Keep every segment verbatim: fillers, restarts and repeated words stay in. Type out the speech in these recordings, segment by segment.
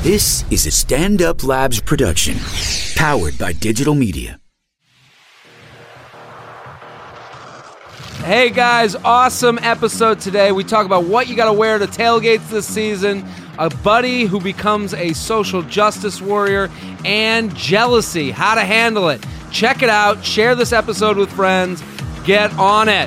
This is a Stand Up Labs production, powered by digital media. Hey guys, awesome episode today. We talk about what you got to wear to tailgates this season, a buddy who becomes a social justice warrior, and jealousy, how to handle it. Check it out. Share this episode with friends. Get on it.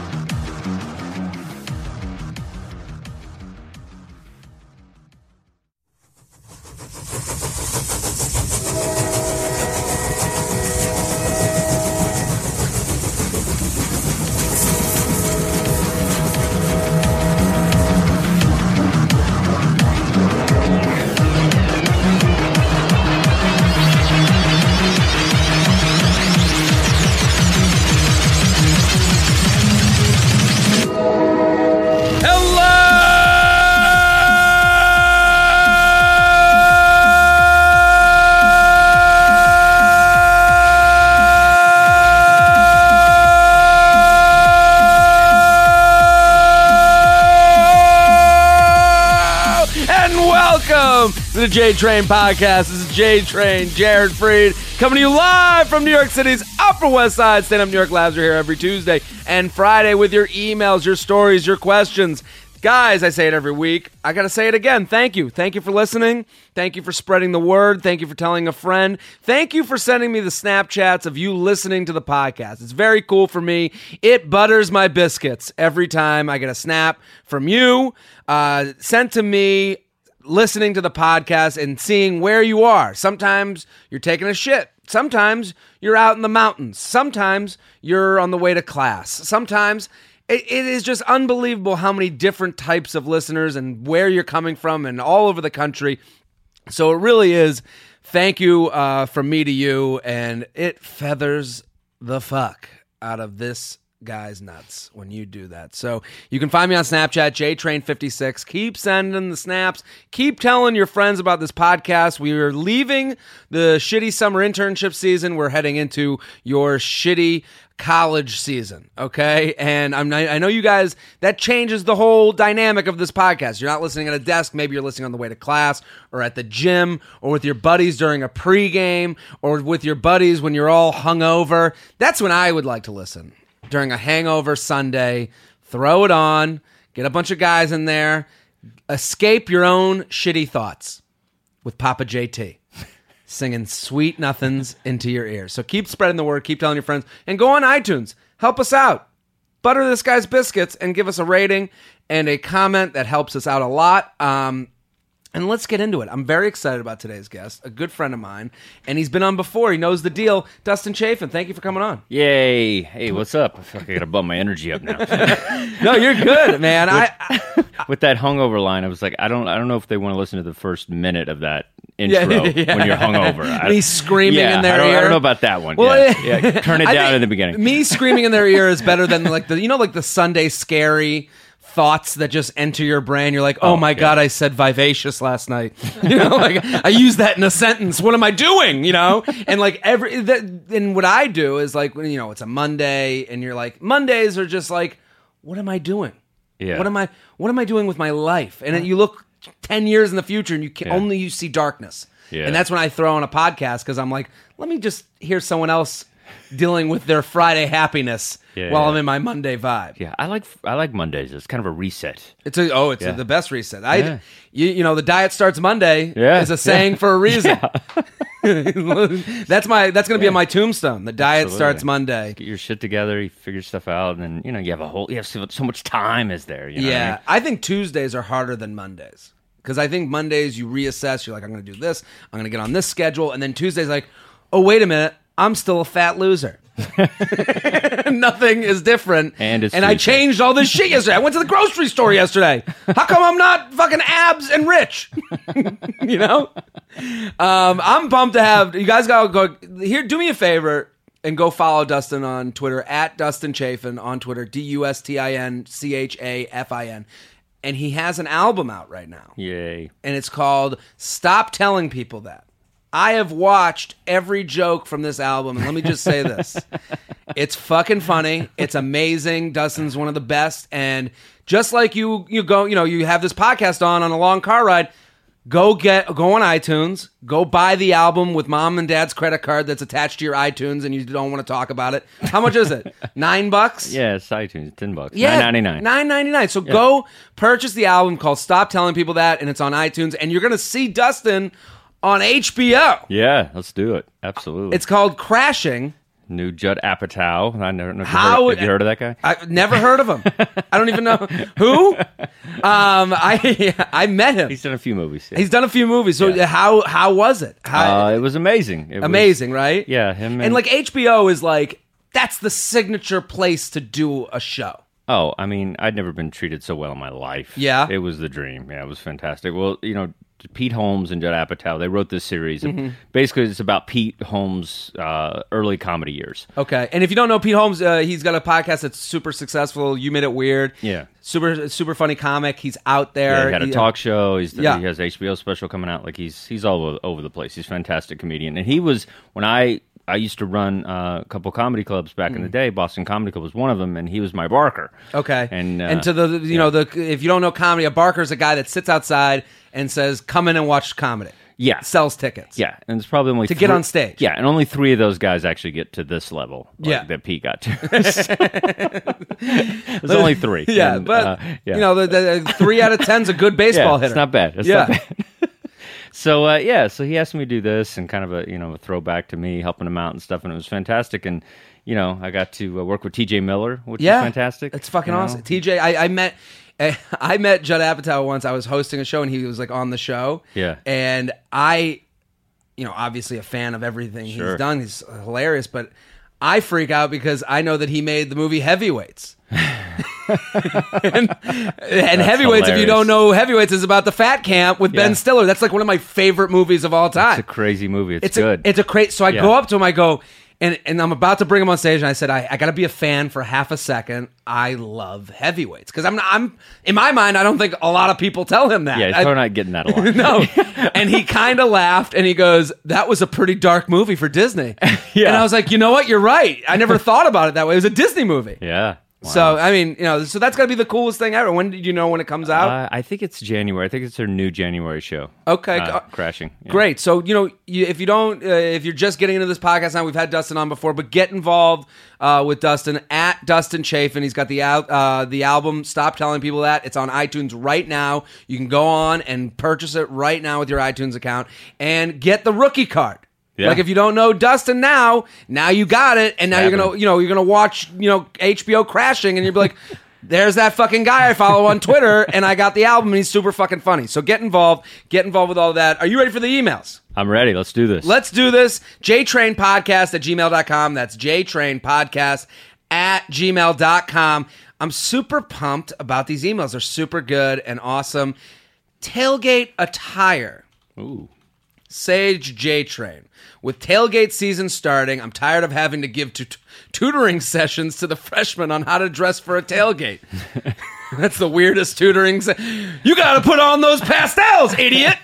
The J-Train Podcast. This is J-Train, Jared Freed, coming to you live from New York City's Upper West Side. Stand Up New York Labs are here every Tuesday and Friday with your emails, your stories, your questions. Guys, I say it every week. I got to say it again. Thank you. Thank you for listening. Thank you for spreading the word. Thank you for telling a friend. Thank you for sending me the Snapchats of you listening to the podcast. It's very cool for me. It butters my biscuits every time I get a snap from you uh, sent to me listening to the podcast and seeing where you are. Sometimes you're taking a shit. Sometimes you're out in the mountains. Sometimes you're on the way to class. Sometimes it, it is just unbelievable how many different types of listeners and where you're coming from and all over the country. So it really is thank you uh, from me to you, and it feathers the fuck out of this guy's nuts when you do that. So you can find me on Snapchat, J Train fifty-six. Keep sending the snaps. Keep telling your friends about this podcast. We are leaving the shitty summer internship season. We're heading into your shitty college season, okay? And I'm I know you guys, that changes the whole dynamic of this podcast. You're not listening at a desk. Maybe you're listening on the way to class or at the gym or with your buddies during a pregame or with your buddies when you're all hungover. That's when I would like to listen. During a hangover Sunday, throw it on, get a bunch of guys in there, escape your own shitty thoughts with Papa J T, singing sweet nothings into your ears. So keep spreading the word, keep telling your friends, and go on iTunes. Help us out. Butter this guy's biscuits and give us a rating and a comment. That helps us out a lot. Um, And let's get into it. I'm very excited about today's guest, a good friend of mine, and he's been on before. He knows the deal. Dustin Chafin, thank you for coming on. Yay. Hey, what's up? I feel like I got to bump my energy up now. No, you're good, man. with, I, I with that hungover line, I was like, I don't I don't know if they want to listen to the first minute of that intro yeah, yeah. when you're hungover. And he's screaming yeah, in their I don't, ear. I don't know about that one. Well, yeah. yeah. Turn it down in the beginning. Me screaming in their ear is better than like the, you know, like the Sunday scary thoughts that just enter your brain. You're like, oh, Oh, my yeah. God, I said vivacious last night. You know, like I used that in a sentence. What am I doing? You know, and like every that, and what I do is like, you know, it's a Monday, and you're like, Mondays are just like, what am I doing? Yeah. What am I? What am I doing with my life? And then you look ten years in the future, and you can Yeah. only you see darkness. Yeah. And that's when I throw on a podcast because I'm like, let me just hear someone else dealing with their Friday happiness Yeah, while yeah. I'm in my Monday vibe. Yeah, I like I like Mondays. It's kind of a reset. It's a oh, it's Yeah. a, the best reset. I, Yeah. you, you know, the diet starts Monday Yeah. is a saying Yeah. for a reason. that's my that's going to be on my tombstone. The diet Absolutely. starts Monday. Get your shit together, you figure stuff out, and then, you know, you have a whole, you have so, so much time is there. You know what I Yeah, mean? I think Tuesdays are harder than Mondays because I think Mondays you reassess. You're like, I'm going to do this. I'm going to get on this schedule, and then Tuesdays like, oh wait a minute, I'm still a fat loser. Nothing is different. And it's and I Tuesday. changed all this shit yesterday. I went to the grocery store yesterday. How come I'm not fucking abs and rich? You know? Um, I'm pumped to have you guys gotta go here, do me a favor and go follow Dustin on Twitter at Dustin Chafin on Twitter, D U S T I N C H A F I N. And he has an album out right now. Yay. And it's called Stop Telling People That. I have watched every joke from this album, and let me just say this. It's fucking funny. It's amazing. Dustin's one of the best. And just like you you go, you know, you have this podcast on on a long car ride, Go get go on iTunes. Go buy the album with mom and dad's credit card that's attached to your iTunes, and you don't want to talk about it. How much is it? Nine bucks? Yeah, it's iTunes, ten bucks. Yeah, nine ninety-nine. Nine ninety nine. So go purchase the album called "Stop Telling People That," and it's on iTunes. And you're gonna see Dustin on H B O. Yeah, let's do it. Absolutely. It's called Crashing. New Judd Apatow. I never know. If How- you heard, have you heard of that guy? I've never heard of him. I don't even know who. Um, I I met him. He's done a few movies. Yeah. He's done a few movies. So Yeah. how how was it? How, uh, it was amazing. It was- amazing, right? yeah, him and, And like H B O is like that's the signature place to do a show. Oh, I mean, I'd never been treated so well in my life. Yeah? It was the dream. Yeah, it was fantastic. Well, you know, Pete Holmes and Judd Apatow, they wrote this series. And Mm-hmm. basically, it's about Pete Holmes' uh, early comedy years. Okay. And if you don't know Pete Holmes, uh, he's got a podcast that's super successful. You Made It Weird. Yeah. Super super funny comic. He's out there. Yeah, he had a He- talk show. He's Yeah. He has H B O special coming out. Like, he's he's all over, over the place. He's a fantastic comedian. And he was, when I... I used to run uh, a couple comedy clubs back in the day. Boston Comedy Club was one of them, and he was my barker. Okay. And, uh, and to the you know the if you don't know comedy, a barker is a guy that sits outside and says, "Come in and watch comedy." Yeah. Sells tickets. Yeah, and it's probably only To get three- on stage. Yeah, and only three of those guys actually get to this level. Like, Yeah. that Pete got to. There's only three. Yeah, and, but uh, yeah. you know, the, the three out of ten's a good baseball yeah, hitter. It's not bad. It's Yeah. not bad. So uh, yeah, so he asked me to do this, and kind of a you know a throwback to me helping him out and stuff, and it was fantastic. And you know, I got to uh, work with T J Miller, which Yeah, is fantastic. It's fucking you know? awesome. T J, I, I met. I met Judd Apatow once. I was hosting a show and he was like on the show. Yeah. And I, you know, obviously a fan of everything Sure. he's done. He's hilarious, but I freak out because I know that he made the movie Heavyweights. and and Heavyweights, if you hilarious. don't know, Heavyweights is about the fat camp with Ben Yeah. Stiller. That's like one of my favorite movies of all time. It's a crazy movie. It's, It's good. A, it's a crazy. So I Yeah. go up to him. I go, and and I'm about to bring him on stage, and I said, I, I got to be a fan for half a second. I love Heavyweights because I'm I'm in my mind. I don't think a lot of people tell him that. yeah, he's I- probably not getting that a lot. no. And he kind of laughed and he goes, that was a pretty dark movie for Disney. Yeah. And I was like, you know what? You're right. I never thought about it that way. It was a Disney movie. Yeah. Wow. So, I mean, you know, so that's got to be the coolest thing ever. When did you know when it comes out? Uh, I think it's January. I think it's their new January show. Okay, Uh, go- crashing. Yeah. Great. So, you know, you, if you don't, uh, if you're just getting into this podcast now, we've had Dustin on before, but get involved uh, with Dustin at Dustin Chafin. He's got the al- uh, the album Stop Telling People That. It's on iTunes right now. You can go on and purchase it right now with your iTunes account and get the rookie card. Yeah. Like if you don't know Dustin now, now you got it, and now you're gonna, happening. you know, you're gonna watch, you know, H B O Crashing, and you'll be like, "There's that fucking guy I follow on Twitter, and I got the album, and he's super fucking funny." So get involved, get involved with all that. Are you ready for the emails? I'm ready. Let's do this. Let's do this. JTrainPodcast at gmail dot com. That's JTrainPodcast at gmail dot com. I'm super pumped about these emails. They're super good and awesome. Tailgate attire. Ooh. Sage J Train. With tailgate season starting, I'm tired of having to give tut- tutoring sessions to the freshmen on how to dress for a tailgate. That's the weirdest tutoring. Se- you got to put on those pastels, idiot.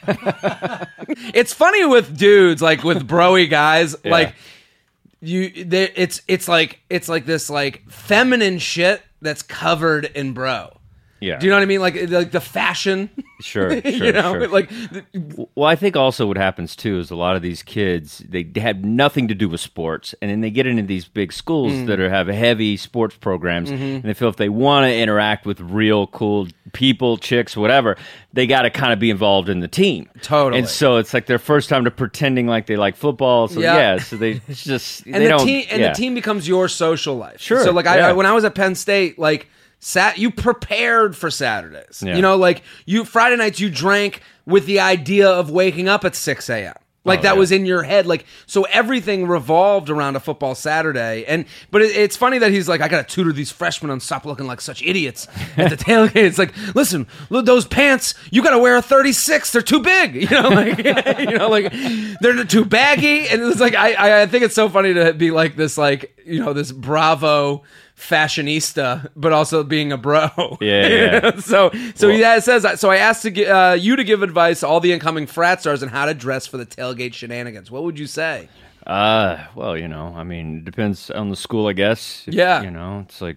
It's funny with dudes, like with broy guys, Yeah. like you. they- It's it's like it's like this like feminine shit that's covered in bro. Yeah. Do you know what I mean? Like like the fashion. Sure, sure, you know, sure. like Well, I think also what happens too is a lot of these kids, they have nothing to do with sports, and then they get into these big schools Mm. that are, have heavy sports programs, Mm-hmm. and they feel if they want to interact with real cool people, chicks, whatever, they got to kind of be involved in the team. Totally. And so it's like their first time to pretending like they like football. So Yeah. yeah, so they it's just and they the don't. team and yeah. the team becomes your social life. Sure, So like I, yeah. I when I was at Penn State, like sat you prepared for Saturdays. Yeah. You know, like you Friday nights you drank with the idea of waking up at six a.m. Like Oh, that yeah. was in your head. Like so everything revolved around a football Saturday. And but it, it's funny that he's like, I gotta tutor these freshmen on stop looking like such idiots at the tailgate. It's like, listen, look, those pants, you gotta wear a thirty-six. They're too big. You know, like you know, like they're too baggy. And it's like I, I I think it's so funny to be like this, like, you know, this Bravo fashionista, but also being a bro. Yeah, yeah. so, so Well- yeah, it says that. So I asked to gi- uh, you to give advice to all the incoming frat stars on how to dress for the tailgate shenanigans. What would you say? Uh, well, you know, I mean, it depends on the school, I guess. If- Yeah. You know, it's like,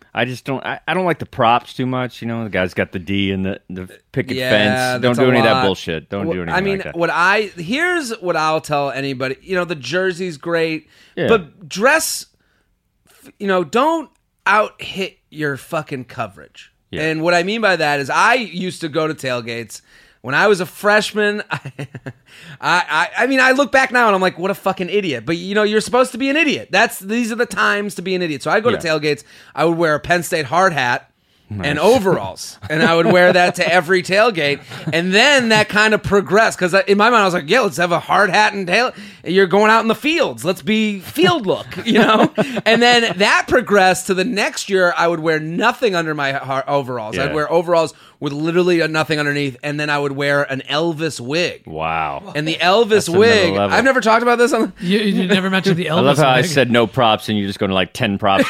I just don't. I, I don't like the props too much. You know, the guy's got the D and the the picket Yeah, fence. Don't that's do a any of that lot. bullshit. Don't Well, do anything I mean, like that. what I here's what I'll tell anybody. You know, the jersey's great, Yeah. but dress. You know, don't out hit your fucking coverage. Yeah. And what I mean by that is, I used to go to tailgates when I was a freshman. I, I, I mean, I look back now and I'm like, what a fucking idiot. But you know, you're supposed to be an idiot. That's these are the times to be an idiot. So I go Yeah. to tailgates. I would wear a Penn State hard hat. And overalls, and I would wear that to every tailgate, and then that kind of progressed because in my mind I was like, "Yeah, let's have a hard hat and tail. You're going out in the fields. Let's be field look, you know." And then that progressed to the next year. I would wear nothing under my har- overalls. Yeah. I'd wear overalls with literally nothing underneath, and then I would wear an Elvis wig. Wow. And the Elvis That's another wig, level. I've never talked about this on. You, you never mentioned the Elvis. I love how I wig. said no props, and you're just going to like ten props.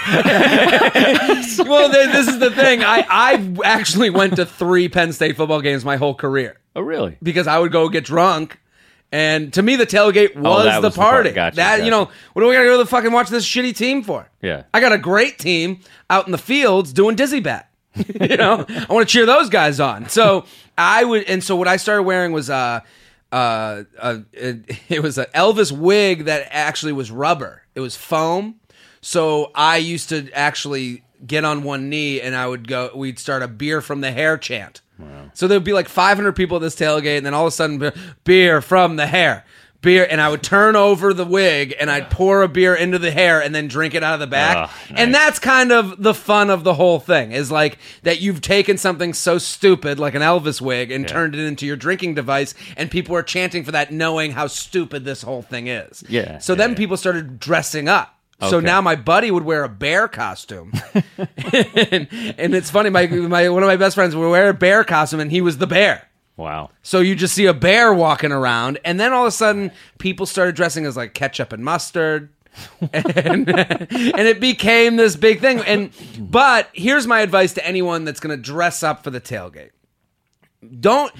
Well, th- this is the thing. I I actually went to three Penn State football games my whole career. Oh, really? Because I would go get drunk, and to me the tailgate was, Oh, that the was the part. party. Gotcha, that gotcha. you know, what do we gotta go to fucking watch this shitty team for? Yeah. I got a great team out in the fields doing dizzy bat. you know, I want to cheer those guys on. So I would, and so what I started wearing was uh uh, uh it, it was an Elvis wig that actually was rubber. It was foam. So I used to actually get on one knee and I would go. We'd start a beer from the hair chant. Wow. So there'd be like five hundred people at this tailgate, and then all of a sudden, beer from the hair, beer, and I would turn over the wig and I'd pour a beer into the hair and then drink it out of the back. Oh, nice. And that's kind of the fun of the whole thing, is like that you've taken something so stupid like an Elvis wig and Yeah. turned it into your drinking device, and people are chanting for that, knowing how stupid this whole thing is. Yeah, So yeah, then yeah. people started dressing up. So Okay. now my buddy would wear a bear costume, and, and it's funny. My, my one of my best friends would wear a bear costume, and he was the bear. Wow. So you just see a bear walking around, and then all of a sudden, people started dressing as like ketchup and mustard, and, and it became this big thing. And but here's my advice to anyone that's going to dress up for the tailgate: don't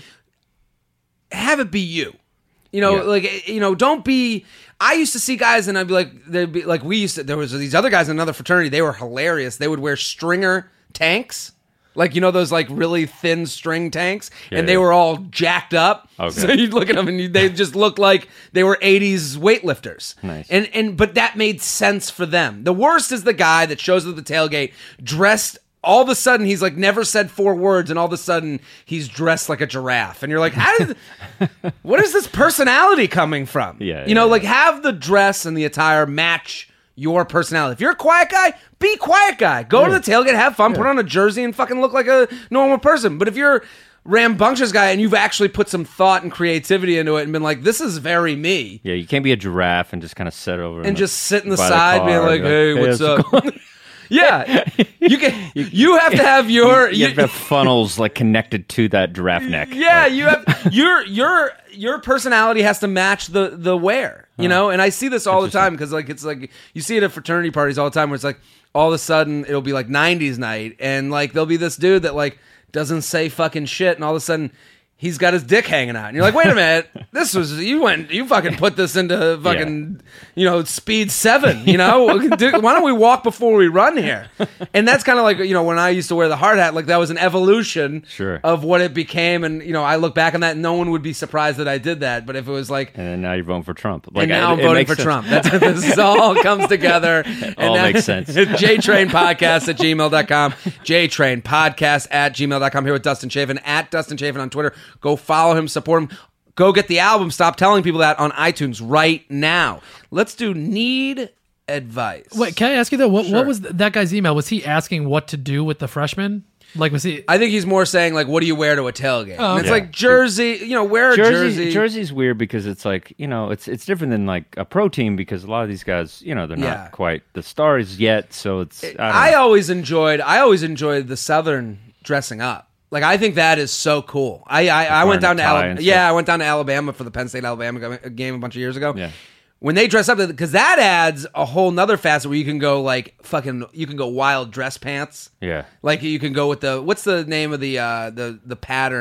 have it be you. You know, Yeah. like you know, don't be. I used to see guys, and I'd be like, they'd be like, we used to. There was these other guys in another fraternity. They were hilarious. They would wear stringer tanks, like you know those like really thin string tanks, Yeah, and they yeah. were all jacked up. Okay. So you'd look at them, and you, they just looked like they were eighties weightlifters. Nice. And and but that made sense for them. The worst is the guy that shows up at the tailgate dressed. All of a sudden, he's like never said four words, and all of a sudden, he's dressed like a giraffe. And you're like, how did, what is this personality coming from? Yeah, you know, yeah, like yeah. have the dress and the attire match your personality. If you're a quiet guy, be a quiet guy. Go to the tailgate, have fun, put on a jersey, and fucking look like a normal person. But if you're a rambunctious guy and you've actually put some thought and creativity into it and been like, this is very me, Yeah, you can't be a giraffe and just kind of sit over and in just sit in the by side car being and like, be hey, what's how's it up? Yeah, you can. You have to have your. You have to have funnels like connected to that giraffe neck. Yeah, Like, you have your your your personality has to match the the wear, you know. And I see this all the time because like it's like you see it at fraternity parties all the time where it's like all of a sudden it'll be like nineties night and like there'll be this dude that like doesn't say fucking shit, and all of a sudden he's got his dick hanging out, and you're like, wait a minute, this was you went you fucking put this into fucking you know speed seven, you know. Dude, why don't we walk before we run here? And that's kind of like you know when I used to wear the hard hat, like that was an evolution Sure. of what it became, and you know I look back on that, and no one would be surprised that I did that. But if it was like. And then now you're voting for Trump. Like, And now I- I'm it voting makes for sense. Trump. That's this all comes together. And all that- makes sense. JTrain Podcast at gmail dot com. JTrain Podcast at gmail dot com. Here with Dustin Chafin at Dustin Chafin on Twitter. Go follow him, support him. Go get the album. Stop telling people that on iTunes right now. Let's do need advice. Wait, can I ask you though? What, Sure. what was that guy's email? Was he asking what to do with the freshman? Like, was he? I think he's more saying like, what do you wear to a tailgate? Oh, And it's okay. like jersey. You know, wear a Jersey, jersey. Jersey's weird because it's like, you know, it's it's different than like a pro team because a lot of these guys, you know, they're Yeah. not quite the stars yet. So it's, I, don't I know. always enjoyed. I always enjoyed the Southern dressing up. Like I think that is so cool. I I, I went wearing down a to tie Alabama. and Yeah, stuff. I went down to Alabama for the Penn State Alabama g- game a bunch of years ago. Yeah. When they dress up, because that adds a whole nother facet where you can go like fucking. You can go wild dress pants. Yeah. Like you can go with the what's the name of the uh, the the pattern?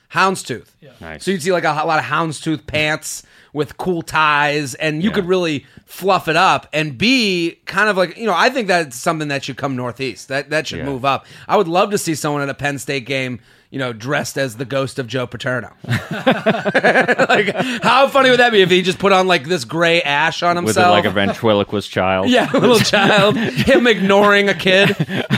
houndstooth. Yeah. Nice. So you'd see like a, a lot of houndstooth pants with cool ties, and you Yeah. could really fluff it up and be kind of like, you know, I think that's something that should come Northeast. That that should Yeah. move up. I would love to see someone at a Penn State game, you know, dressed as the ghost of Joe Paterno. Like, how funny would that be if he just put on like this gray ash on With himself? like a ventriloquist child. Yeah, a little child, him ignoring a kid.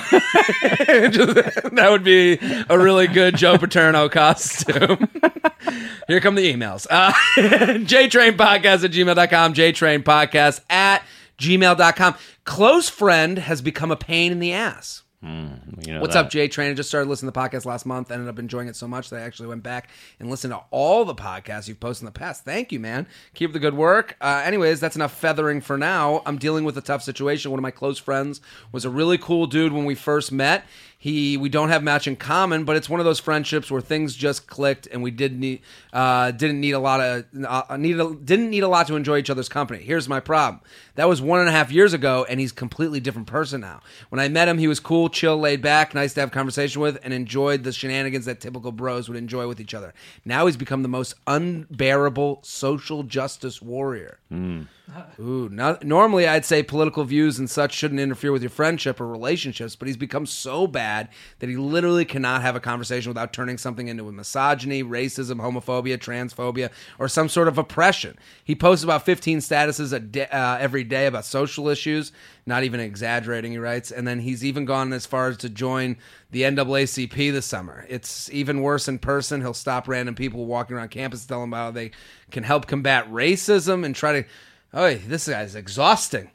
Just- that would be a really good Joe Paterno costume. Here come the emails. Uh, JTrainPodcast at gmail dot com, JTrainPodcast at gmail dot com. Close friend has become a pain in the ass. You know What's that. up, Jay Train? I just started listening to the podcast last month. Ended up enjoying it so much that I actually went back and listened to all the podcasts you've posted in the past. Thank you, man. Keep up the good work. Uh, anyways, that's enough feathering for now. I'm dealing with a tough situation. One of my close friends was a really cool dude when we first met. He, we don't have much in common, but it's one of those friendships where things just clicked, and we did need, uh, didn't need a lot of, uh, needed, a, didn't need a lot to enjoy each other's company. Here's my problem: that was one and a half years ago, and he's a completely different person now. When I met him, he was cool, chill, laid back, nice to have a conversation with, and enjoyed the shenanigans that typical bros would enjoy with each other. Now he's become the most unbearable social justice warrior. Mm. Ooh, not, normally I'd say political views and such shouldn't interfere with your friendship or relationships, but he's become so bad that he literally cannot have a conversation without turning something into a misogyny, racism, homophobia, transphobia, or some sort of oppression. He posts about fifteen statuses a day, uh, every day about social issues, not even exaggerating, he writes, and then he's even gone as far as to join the N double A C P this summer. It's even worse in person. He'll stop random people walking around campus and tell them how they can help combat racism and try to... Oh, this guy's exhausting.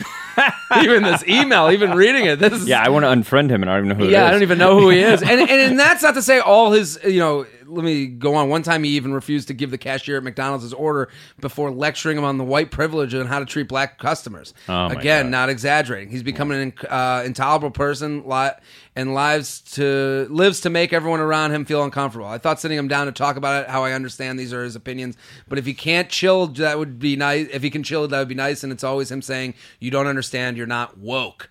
Even this email, even reading it, this is Yeah, I want to unfriend him, and I don't even know who it is. yeah, I don't even know who he is. And, and and that's not to say all his, you know, let me go on. One time he even refused to give the cashier at McDonald's his order before lecturing him on the white privilege and how to treat black customers. Oh, my Again, God. not exaggerating. He's becoming an uh, intolerable person li- and lives to lives to make everyone around him feel uncomfortable. I thought sitting him down to talk about it, how I understand these are his opinions, but if he can't chill, that would be nice. If he can chill, that would be nice. And it's always him saying, "You don't understand. You're not woke."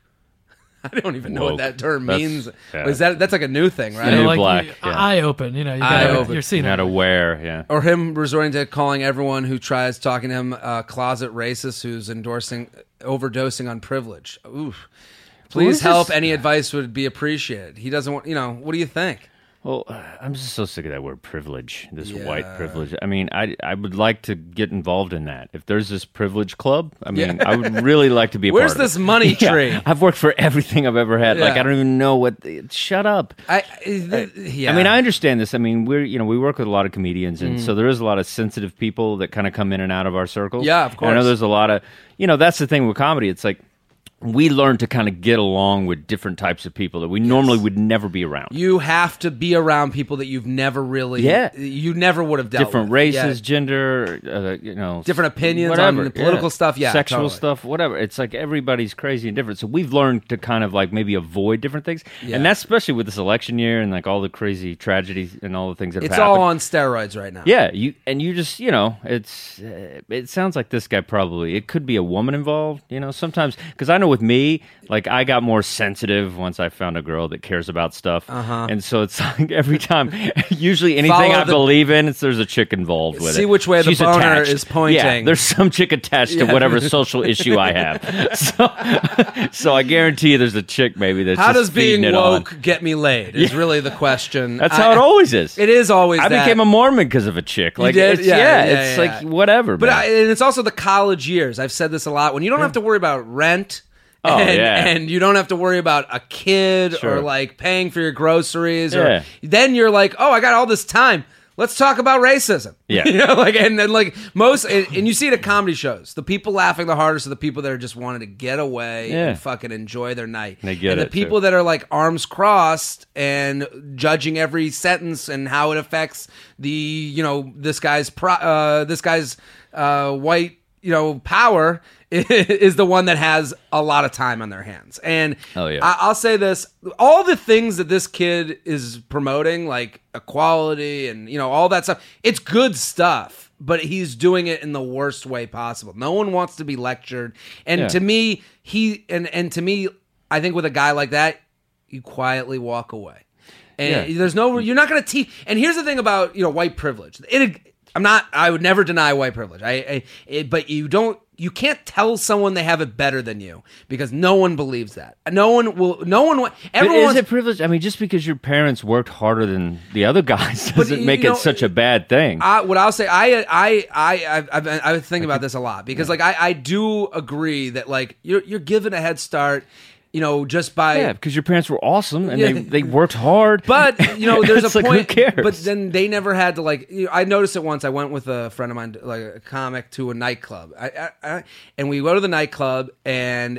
I don't even know what Woke. that term That's- means. yeah. Is that that's like a new thing, right? New like black, you- yeah. eye open, you know, you Eye gotta, open. you're seeing Not it. aware, yeah. Or him resorting to calling everyone who tries talking to him uh, closet racist who's endorsing overdosing on privilege. Oof. Please is help. this? Any advice would be appreciated. He doesn't want, you know, what do you think? Well, I'm just so sick of that word privilege, this Yeah. white privilege. I mean, I I would like to get involved in that. If there's this privilege club, I mean, Yeah. I would really like to be a Where's part of this it. money Yeah, tree? I've worked for everything I've ever had. Like, Yeah. I don't even know what... Shut up. I, I yeah. I mean, I understand this. I mean, we're you know we work with a lot of comedians, Mm. and so there is a lot of sensitive people that kind of come in and out of our circle. Yeah, of And I course. know there's a lot of you know that's the thing with comedy. It's like we learn to kind of get along with different types of people that we normally would never be around. You have to be around people that you've never really, Yeah. you never would have dealt Different with. races, Yeah. gender, uh, you know, Different opinions whatever, on the political stuff, yeah, sexual totally. stuff, whatever. It's like everybody's crazy and different. So we've learned to kind of like maybe avoid different things, Yeah. and that's especially with this election year and like all the crazy tragedies and all the things that have It's happened. all on steroids right now. Yeah, you and you just you know it's uh, it sounds like this guy probably it could be a woman involved. You know, sometimes because I know with me, like I got more sensitive once I found a girl that cares about stuff, uh-huh. and so it's like every time, usually anything Follow I the- believe in, it's there's a chick involved with it. See which way the She's boner attached. is pointing. Yeah, there's some chick attached Yeah. to whatever social issue I have. So, so I guarantee you, there's a chick maybe that's How just does being feeding it on. woke get me laid? Is really the question. That's I- how it always is. It is always. I that. became a Mormon because of a chick. Like, did? It's, Yeah, yeah, yeah, it's yeah, like yeah. whatever. But man. I, and it's also the college years. I've said this a lot. When you don't have to worry about rent. Oh, and, yeah. and you don't have to worry about a kid Sure. or like paying for your groceries. Yeah. Or then you're like, oh, I got all this time. Let's talk about racism. Yeah. you know, like and then like most, and, and you see it at comedy shows. The people laughing the hardest are the people that are just wanting to get away Yeah. and fucking enjoy their night. They get and the it, people too. that are like arms crossed and judging every sentence and how it affects the you know this guy's pro, uh, this guy's uh, white you know power is the one that has a lot of time on their hands. And Oh, yeah. I, I'll say this: all the things that this kid is promoting, like equality and you know all that stuff, it's good stuff. But he's doing it in the worst way possible. No one wants to be lectured. And Yeah. to me, he and and to me, I think with a guy like that, you quietly walk away. And Yeah. there's no, you're not going to teach. And here's the thing about, you know, white privilege. It, I'm not, I would never deny white privilege. I, I it, but you don't, you can't tell someone they have it better than you because no one believes that. No one will, no one, wa- But everyone is wants- it privilege? I mean, just because your parents worked harder than the other guys doesn't you make know, it such a bad thing. I, what I'll say, I, I, I, I, I, I think about this a lot because, like, I, I do agree that, like, you're, you're given a head start, you know, just by, yeah, because your parents were awesome and Yeah. they, they worked hard. but you know, there's a It's like, point. who cares? But then they never had to like. You know, I noticed it once. I went with a friend of mine, like a comic, to a nightclub. I, I, I and we go to the nightclub and.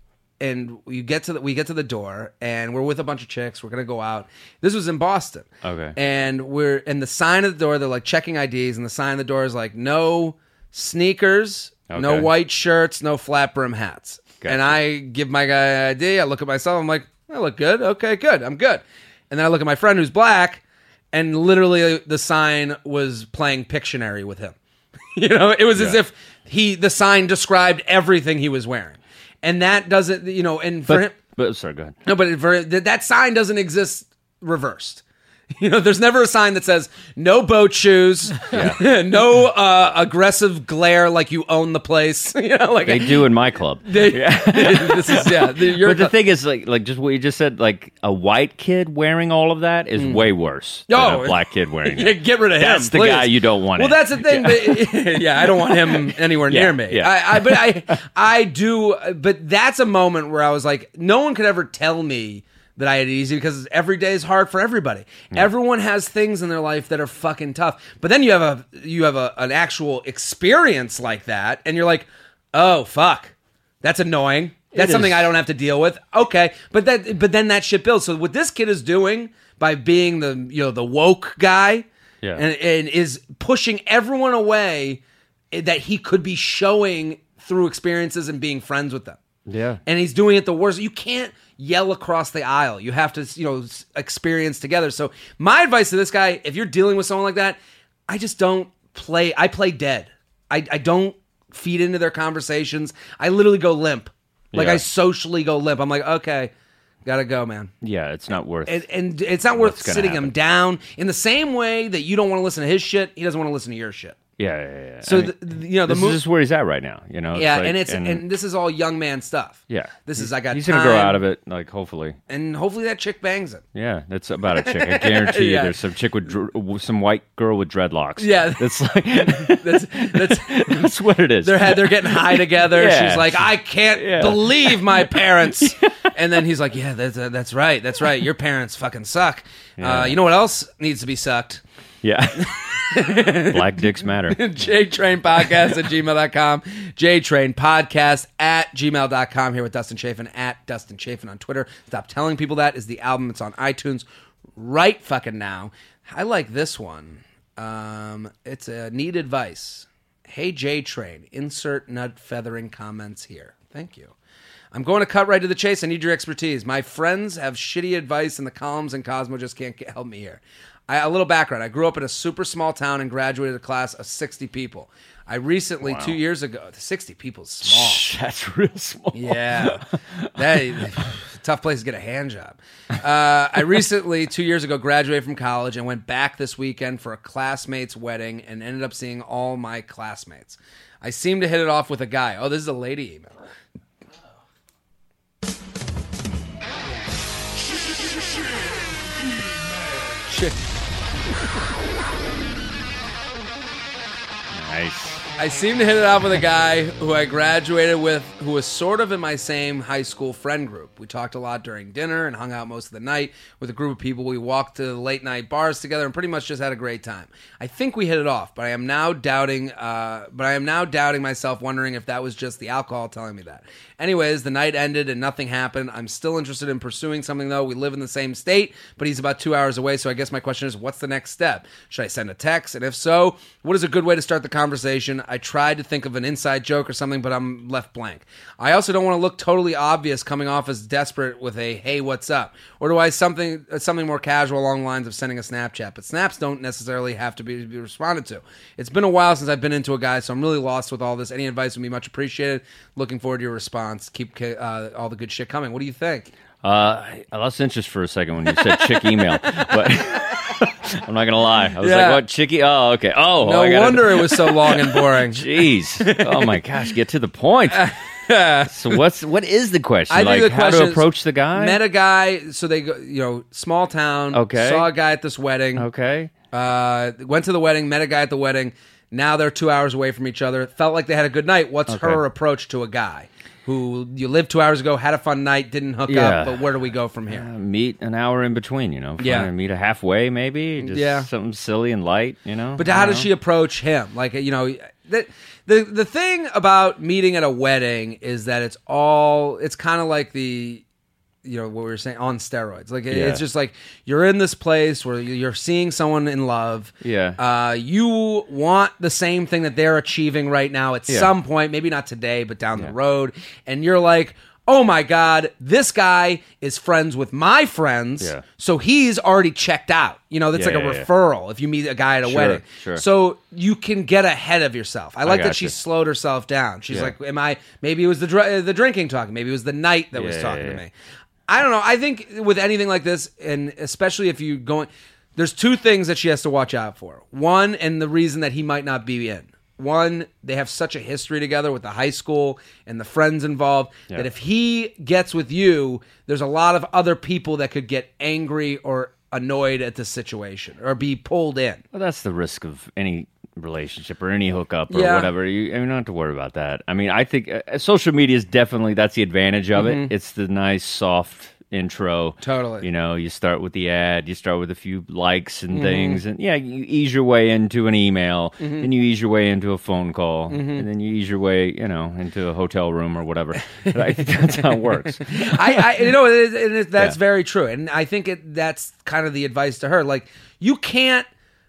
And we get to the we get to the door, and we're with a bunch of chicks. We're gonna go out. This was in Boston. Okay. And we're and the sign at the door. They're like checking I Ds, and the sign at the door is like no sneakers, no Okay. white shirts, no flat brim hats. Gotcha. And I give my guy an I D. I look at myself. I'm like, I look good. Okay, good. I'm good. And then I look at my friend who's black, and literally the sign was playing Pictionary with him. You know, it was as Yeah. if he the sign described everything he was wearing. And that doesn't, you know, and for but, him, but sorry, go ahead. no, but for, that, that sign doesn't exist reversed. You know, there's never a sign that says no boat shoes, no uh, aggressive glare like you own the place. You know, like They do in my club. They, this is yeah. the- You're, But the thing is, like, like just what you just said, like a white kid wearing all of that is way worse than Oh. a black kid wearing Yeah, it. get rid of him. That's the please. guy you don't want Well, in. that's the thing. But, yeah, I don't want him anywhere Yeah, near me. yeah. I, I, but I, I do. But that's a moment where I was like, no one could ever tell me that I had it easy because every day is hard for everybody. Everyone has things in their life that are fucking tough. But then you have a you have a, an actual experience like that, and you're like, oh fuck, that's annoying. That's It something is. I don't have to deal with. Okay, but that but then that shit builds. So what this kid is doing by being the you know the woke guy, Yeah. and, and is pushing everyone away that he could be showing through experiences and being friends with them. Yeah. And he's doing it the worst. You can't yell across the aisle. You have to, you know, s- experience together. So my advice to this guy, if you're dealing with someone like that, I just don't play. I play dead. I, I don't feed into their conversations. I literally go limp. Like Yeah. I socially go limp. I'm like, okay, gotta go, man. Yeah, it's not worth And, and it's not worth What's gonna sitting him happen. down in the same way that you don't want to listen to his shit. He doesn't want to listen to your shit. Yeah, yeah, yeah. So I mean, the, the- you know the this move. is just where he's at right now. You know. It's Yeah, like- and it's and, this is all young man stuff. yeah. This is I got. He's gonna grow time, out of it, like hopefully. and hopefully that chick bangs him. Yeah, that's about a chick. I guarantee Yeah. you, there's some chick with dr- some white girl with dreadlocks. Yeah. that's like That's that's that's what it is. they're had they're getting high together. Yeah. She's like, I can't Yeah. believe my parents. And then he's like, Yeah, that's uh, that's right, that's right. Your parents fucking suck. Yeah. Uh, you know what else needs to be sucked? Yeah. Black dicks matter. JTrain Podcast at gmail dot com. JTrain Podcast at gmail dot com. Here with Dustin Chafin at Dustin Chafin on Twitter. Stop Telling People That is the album. It's on iTunes right fucking now. I like this one. Um, it's a Need Advice. Hey JTrain, insert nut feathering comments here. Thank you. I'm going to cut right to the chase. I need your expertise. My friends have shitty advice, and the columns and Cosmo just can't get, help me here. I, a little background. I grew up in a super small town and graduated a class of sixty people. I recently, two years ago, sixty people is small. That's real small. Yeah. That, tough place to get a hand job. Uh, I recently, two years ago, graduated from college and went back this weekend for a classmate's wedding and ended up seeing all my classmates. I seem to hit it off with a guy. Oh, this is a lady email. Shit. Nice. I seem to hit it off with a guy who I graduated with who was sort of in my same high school friend group. We talked a lot during dinner and hung out most of the night with a group of people. We walked to late night bars together and pretty much just had a great time. I think we hit it off, but I am now doubting uh, but I am now doubting myself, wondering if that was just the alcohol telling me that. Anyways, the night ended and nothing happened. I'm still interested in pursuing something though. We live in the same state, but he's about two hours away, so I guess my question is, what's the next step? Should I send a text? And if so, what is a good way to start the conversation? I tried to think of an inside joke or something, but I'm left blank. I also don't want to look totally obvious coming off as desperate with a, hey, what's up? Or do I something something more casual along the lines of sending a Snapchat? But snaps don't necessarily have to be, be responded to. It's been a while since I've been into a guy, so I'm really lost with all this. Any advice would be much appreciated. Looking forward to your response. Keep uh, all the good shit coming. What do you think? Uh, I I lost interest for a second when you said chick email, but I'm not gonna lie. I was Yeah. like, "What chicky? Oh, okay. Oh, No I gotta- wonder it was so long and boring. Jeez. Oh my gosh, get to the point. So what's what is the question? I like think the how question to is, approach the guy? Met a guy, so they go, you know, small town. Okay. Saw a guy at this wedding. Okay. Uh, went to the wedding, met a guy at the wedding. Now they're two hours away from each other. Felt like they had a good night. What's Okay. her approach to a guy who you lived two hours ago, had a fun night, didn't hook Yeah. up, but where do we go from here? Uh, meet an hour in between, you know. Yeah. Find- Meet a halfway, maybe. Just Yeah. something silly and light, you know. But I how don't does know. she approach him? Like, you know, the the the thing about meeting at a wedding is that it's all it's kind of like the you know what we were saying on steroids. Like it- Yeah. it's just like you're in this place where you're seeing someone in love. Yeah. Uh, you want the same thing that they're achieving right now at Yeah. some point, maybe not today, but down Yeah. the road, and you're like, oh my God, this guy is friends with my friends, Yeah. so he's already checked out. You know, that's Yeah, like a yeah, yeah. referral if you meet a guy at a Sure, wedding. sure. So you can get ahead of yourself. I like that she gotcha. slowed herself down. She's Yeah. like, am I, maybe it was the dr- the drinking talking, maybe it was the night that was Yeah, talking yeah, to yeah. me. I don't know. I think with anything like this, and especially if you going, there's two things that she has to watch out for. One, and the reason that he might not be in. One, they have such a history together with the high school and the friends involved Yeah. that if he gets with you, there's a lot of other people that could get angry or annoyed at the situation or be pulled in. Well, that's the risk of any relationship or any hookup or Yeah. whatever. You, I mean, you don't have to worry about that. I mean, I think uh, social media is definitely that's the advantage of it. It's the nice, soft intro. Mm-hmm. Totally. You know, you start with the ad, you start with a few likes and Mm-hmm. things, and yeah, you ease your way into an email, then you ease your way into a phone call, Mm-hmm. and then you ease your way, you know, into a hotel room or whatever. But I think that's how it works. I, I you know, it is, it is, that's Yeah. very true, and I think it, that's kind of the advice to her. Like, you can't.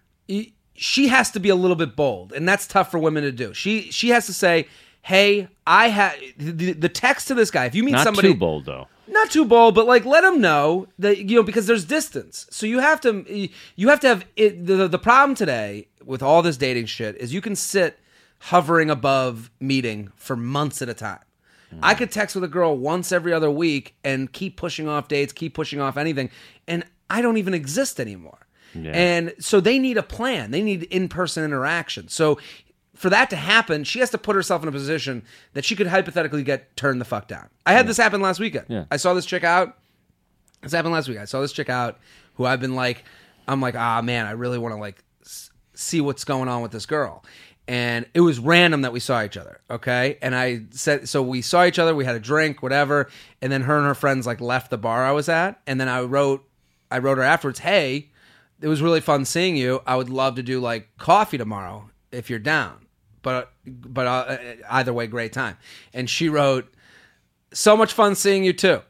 y- She has to be a little bit bold, and that's tough for women to do. She she has to say, "Hey, I have the, the text to this guy. If you meet Not somebody, too bold though. not too bold, but like let him know that you know because there's distance. So you have to you have to have it, the the problem today with all this dating shit is you can sit hovering above meeting for months at a time. I could text with a girl once every other week and keep pushing off dates, keep pushing off anything, and I don't even exist anymore. Yeah. And so they need a plan. They need in-person interaction. So for that to happen, she has to put herself in a position that she could hypothetically get turned the fuck down. I had this happen last weekend. Yeah. I saw this chick out. This happened last week. I saw this chick out who I've been like, I'm like, ah, man, I really want to like s- see what's going on with this girl. And it was random that we saw each other, okay? And I said, so we saw each other, we had a drink, whatever, and then her and her friends like left the bar I was at, and then I wrote, I wrote her afterwards, hey, it was really fun seeing you. I would love to do like coffee tomorrow if you're down, but but uh, either way, great time. And she wrote, so much fun seeing you too.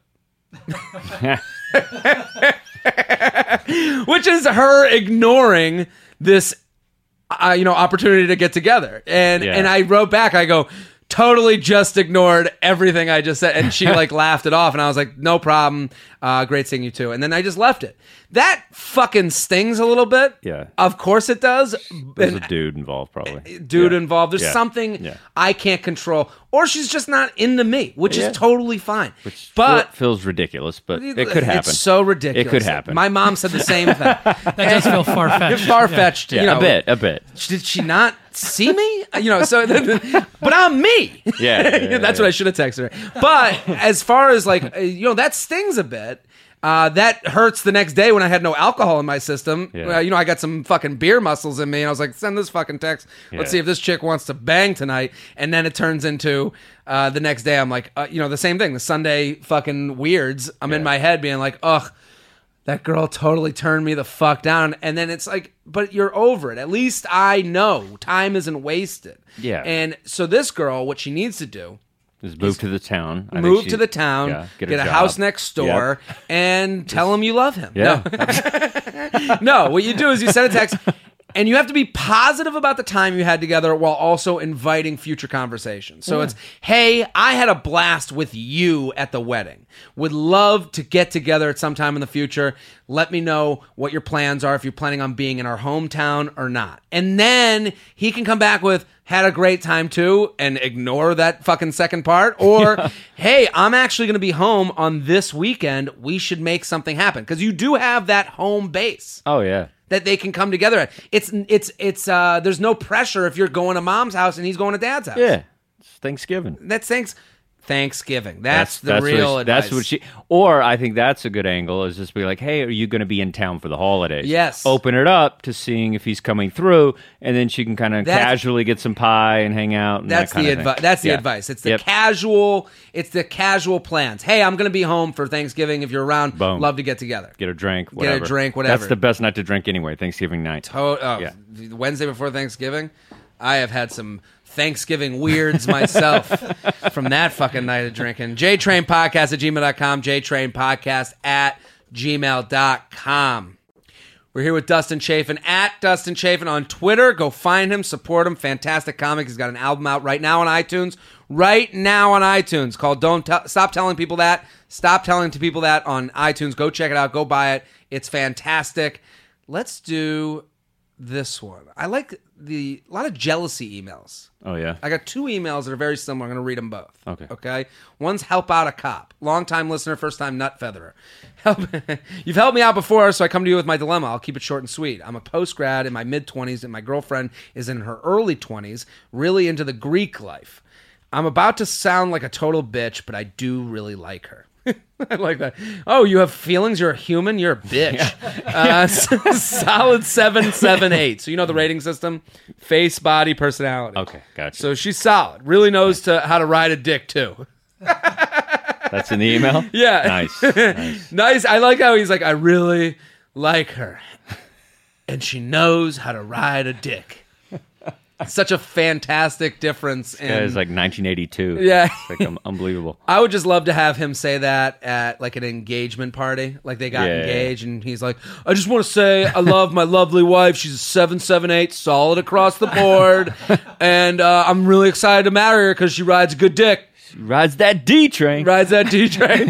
Which is her ignoring this, uh, you know, opportunity to get together. And Yeah. and I wrote back, I go, totally just ignored everything I just said. And she like laughed it off. And I was like, no problem. Uh, great seeing you too. And then I just left it. That fucking stings a little bit. Yeah. Of course it does. There's And a dude involved, probably. dude Yeah. involved. There's Yeah. something Yeah. I can't control. Or she's just not into me, which Yeah. is totally fine. Which but feel- feels ridiculous, but it could happen. It's so ridiculous. It could happen. My mom said the same thing. That does feel far fetched. Far fetched. yeah, you know, a bit, a bit. Did she not see me? You know, so but I'm me. Yeah, yeah, yeah, that's yeah. what I should have texted her. But as far as like, uh, you know, that stings a bit. Uh, that hurts the next day when I had no alcohol in my system. Yeah. Uh, you know, I got some fucking beer muscles in me, and I was like, send this fucking text. Let's Yeah. see if this chick wants to bang tonight. And then it turns into uh, the next day, I'm like, uh, you know, the same thing. The Sunday fucking weirds. I'm in Yeah. my head being like, ugh, that girl totally turned me the fuck down. And then it's like, but you're over it. At least I know time isn't wasted. Yeah. And so this girl, what she needs to do, Just move to the town. I think move she- to the town, yeah, get, get, a, job. house next door, and tell him you love him. Yeah. No. No, what you do is you send a text, And you have to be positive about the time you had together while also inviting future conversations. So Yeah. it's, hey, I had a blast with you at the wedding. Would love to get together at some time in the future. Let me know what your plans are, if you're planning on being in our hometown or not. And then he can come back with, had a great time too, and ignore that fucking second part. Or, yeah. hey, I'm actually going to be home on this weekend. We should make something happen. Because you do have that home base. Oh, yeah. That they can come together at. It's, it's, it's, uh, there's no pressure if you're going to mom's house and he's going to dad's house. Yeah. It's Thanksgiving. That's thanks. Thanksgiving. That's, That's the that's real what, advice. That's what she. Or I think that's a good angle is just be like, hey, are you going to be in town for the holidays? Yes. Open it up to seeing if he's coming through, and then she can kind of That's- casually get some pie and hang out. And That's that kind the of advice. thing. That's the Yeah. advice. It's the Yep. casual. It's the casual plans. Hey, I'm going to be home for Thanksgiving. If you're around, Boom. love to get together. Get a drink. Get a Whatever. drink, whatever. That's the best night to drink anyway. Thanksgiving night. Oh, oh Yeah. Wednesday before Thanksgiving. I have had some Thanksgiving weirds myself from that fucking night of drinking. JTrain Podcast at gmail dot com. JTrain Podcast at gmail dot com. We're here with Dustin Chafin at Dustin Chafin on Twitter. Go find him, support him. Fantastic comic. He's got an album out right now on iTunes. Right now on iTunes called Don't Tell, Stop Telling People That. Stop Telling to People That on iTunes. Go check it out. Go buy it. It's fantastic. Let's do this one. I like the a lot of jealousy emails. Oh yeah. I got two emails that are very similar. I'm going to read them both. Okay. Okay. One's help out a cop. Long-time listener, first-time nut featherer. Help. You've helped me out before, so I come to you with my dilemma. I'll keep it short and sweet. I'm a post-grad in my mid-twenties, and my girlfriend is in her early twenties, really into the Greek life. I'm about to sound like a total bitch, but I do really like her. I like that. Oh, you have feelings? You're a human? You're a bitch. uh, solid seven, seven, eight. So you know the rating system? Face, body, personality. Okay, gotcha. So she's solid. Really knows to how to ride a dick, too. That's in the email? Yeah. Nice. Nice. Nice. I like how he's like, I really like her. And she knows how to ride a dick. Such a fantastic difference. This guy is like nineteen eighty-two. Yeah. It's like um, unbelievable. I would just love to have him say that at like an engagement party. Like they got Yeah. engaged and he's like, I just want to say I love my lovely wife. She's a seven seven eight, solid across the board. And uh, I'm really excited to marry her because she rides a good dick. She rides that D train. Rides that D train.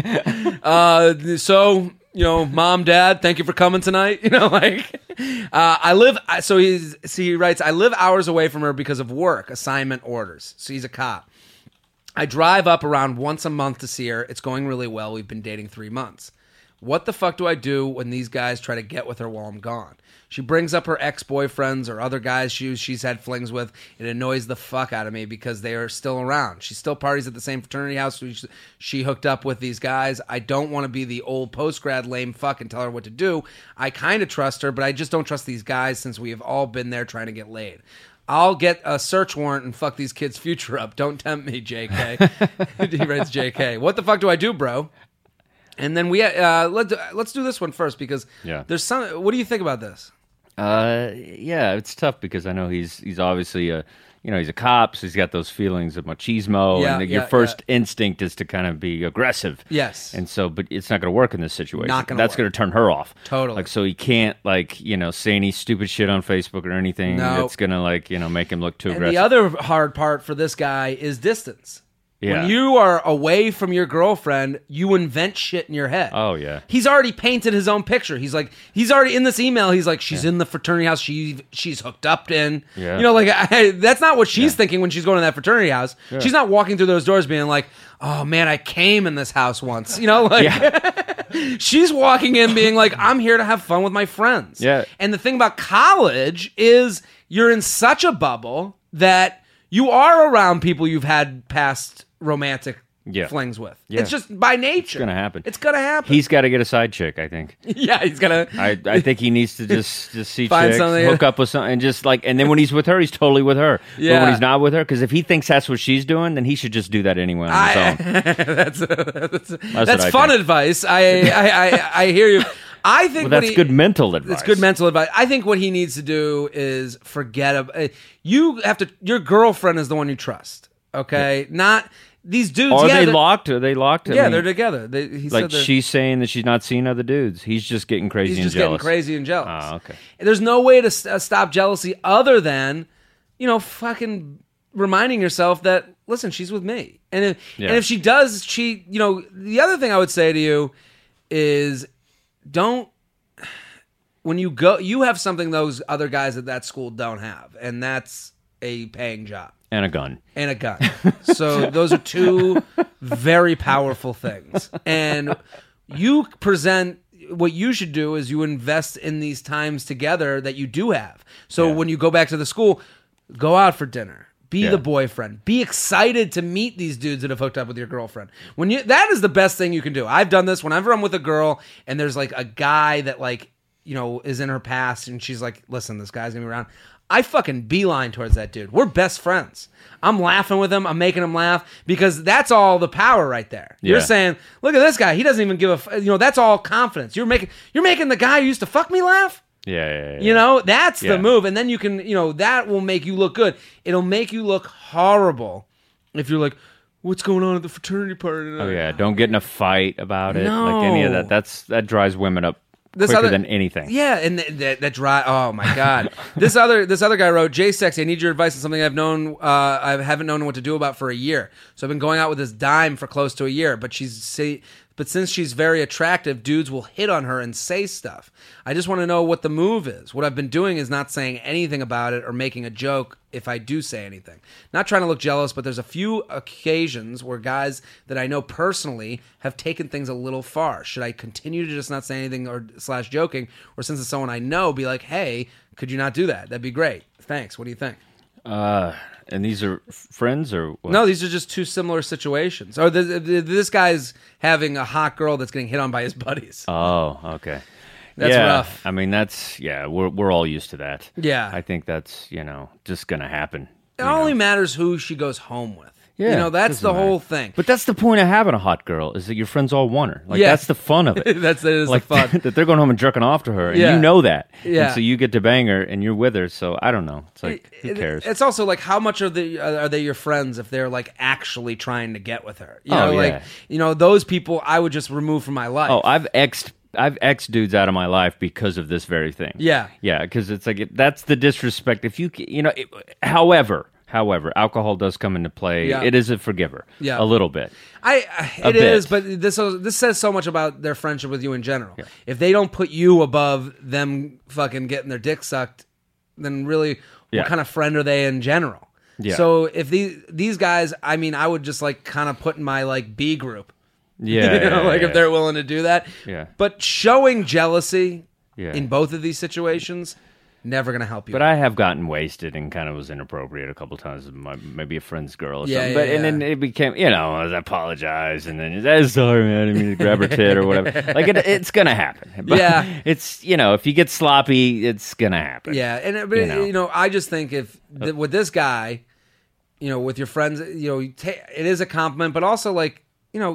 uh, so, you know, mom, dad, thank you for coming tonight. You know, like, uh, I live, so he's, see, he writes, I live hours away from her because of work, assignment orders. So he's a cop. I drive up around once a month to see her. It's going really well. We've been dating three months. What the fuck do I do when these guys try to get with her while I'm gone? She brings up her ex-boyfriends or other guys she, she's had flings with. It annoys the fuck out of me because they are still around. She still parties at the same fraternity house. She, she hooked up with these guys. I don't want to be the old post-grad lame fuck and tell her what to do. I kind of trust her, but I just don't trust these guys since we have all been there trying to get laid. I'll get a search warrant and fuck these kids' future up. Don't tempt me, J K. He writes J K. What the fuck do I do, bro? And then we uh, let's let's do this one first because Yeah. there's some. What do you think about this? Uh, yeah, it's tough because I know he's he's obviously a you know he's a cop, so he's got those feelings of machismo, Yeah, and yeah, your first yeah. instinct is to kind of be aggressive. Yes. and so, but it's not going to work in this situation. Not gonna That's work. going to turn her off. Totally. Like, so he can't like you know say any stupid shit on Facebook or anything No. that's going to like you know make him look too And aggressive. the other hard part for this guy is distance. Yeah. When you are away from your girlfriend, you invent shit in your head. Oh, yeah. He's already painted his own picture. He's like, he's already in this email. He's like, she's in the fraternity house. She she's hooked up in. Yeah. You know, like I, that's not what she's thinking when she's going to that fraternity house. She's not walking through those doors being like, oh man, I came in this house once. You know, like she's walking in being like, I'm here to have fun with my friends. Yeah. And the thing about college is you're in such a bubble that you are around people you've had past romantic Yeah. flings with. Yeah. It's just by nature. It's gonna happen. It's gonna happen. He's got to get a side chick, I think. yeah, he's gonna. I, I think he needs to just just see Find chicks, something- hook up with something, and just like, and then when he's with her, he's totally with her. But Yeah. when he's not with her, because if he thinks that's what she's doing, then he should just do that anyway on his I- own. that's that's, that's, what I fun think. advice. I, I I I hear you. I think Well, what that's he- good mental advice. It's good mental advice. I think what he needs to do is forget about. You have to. Your girlfriend is the one you trust. Okay, not these dudes, Are yeah, they they're- locked? Are they locked? I Yeah, mean, they're together. They, he like said they're- she's saying that she's not seeing other dudes. He's just getting crazy he's and just jealous. getting crazy and jealous. Oh, okay. There's no way to s- uh, stop jealousy other than, you know, fucking reminding yourself that, listen, she's with me. And if, Yeah. and if she does cheat, you know, the other thing I would say to you is don't, when you go, you have something those other guys at that school don't have, and that's a paying job. And a gun. And a gun. So those are two very powerful things. And you present, what you should do is you invest in these times together that you do have. So Yeah. when you go back to the school, go out for dinner. Be Yeah. the boyfriend. Be excited to meet these dudes that have hooked up with your girlfriend. When you that is the best thing you can do. I've done this whenever I'm with a girl and there's like a guy that like, you know, is in her past and she's like, listen, this guy's gonna be around. I fucking beeline towards that dude. We're best friends. I'm laughing with him. I'm making him laugh because that's all the power right there. You're Yeah. saying, look at this guy. He doesn't even give a, f-. you know, that's all confidence. You're making, you're making the guy who used to fuck me laugh. Yeah, yeah, yeah. You know, that's Yeah. the move. And then you can, you know, that will make you look good. It'll make you look horrible if you're like, what's going on at the fraternity party tonight? Oh yeah, don't get in a fight about it. No. Like any of that. That's that drives women up This quicker other- than anything. Yeah, and th- that that dry. Oh my god, this other this other guy wrote, Jay Sexy, I need your advice on something I've known uh, I haven't known what to do about for a year. So I've been going out with this dime for close to a year, but she's say, but since she's very attractive, dudes will hit on her and say stuff. I just want to know what the move is. What I've been doing is not saying anything about it or making a joke if I do say anything. Not trying to look jealous, but there's a few occasions where guys that I know personally have taken things a little far. Should I continue to just not say anything or slash joking, or since it's someone I know, be like, hey, could you not do that? That'd be great. Thanks. What do you think? Uh, and these are f- friends or what? No, these are just two similar situations. Or the, the, this guy's having a hot girl that's getting hit on by his buddies. Oh, okay. That's yeah, rough. I mean, that's yeah. We're we're all used to that. Yeah. I think that's you know just gonna happen. It you only know? matters who she goes home with. Yeah, you know, that's doesn't the matter. whole thing. But that's the point of having a hot girl is that your friends all want her. Like Yeah. that's the fun of it. That's that is like the fun. that they're going home and jerking off to her, and Yeah. you know that. Yeah. And so you get to bang her, and you're with her. So I don't know. It's like who It- cares? It's also like how much are the are they your friends if they're like actually trying to get with her? You Oh, know, like yeah. you know those people I would just remove from my life. Oh, I've exed I've exed dudes out of my life because of this very thing. Yeah. yeah, because it's like it, that's the disrespect. If you c- you know, it, however, however, alcohol does come into play. Yeah. It is a forgiver. Yeah. a little bit. I A it is, bit. but this this says so much about their friendship with you in general. If they don't put you above them fucking getting their dick sucked, then really, Yeah. what kind of friend are they in general? Yeah. So if these these guys, I mean, I would just like kind of put in my like B group. Yeah, You know, yeah, like yeah. if they're willing to do that. Yeah. But showing jealousy Yeah. in both of these situations, never gonna help you. But I have gotten wasted and kind of was inappropriate a couple times. with my, maybe a friend's girl or Yeah, something. yeah, but and then yeah. it became, you know, I apologized and then I'm sorry, man, I didn't mean to grab her tit or whatever. Like it, it's gonna happen. But Yeah. it's you know, if you get sloppy, it's gonna happen. Yeah, and uh, but, You you, know. know. I just think if th- with this guy, you know, with your friends, you know, you ta- it is a compliment, but also like, you know,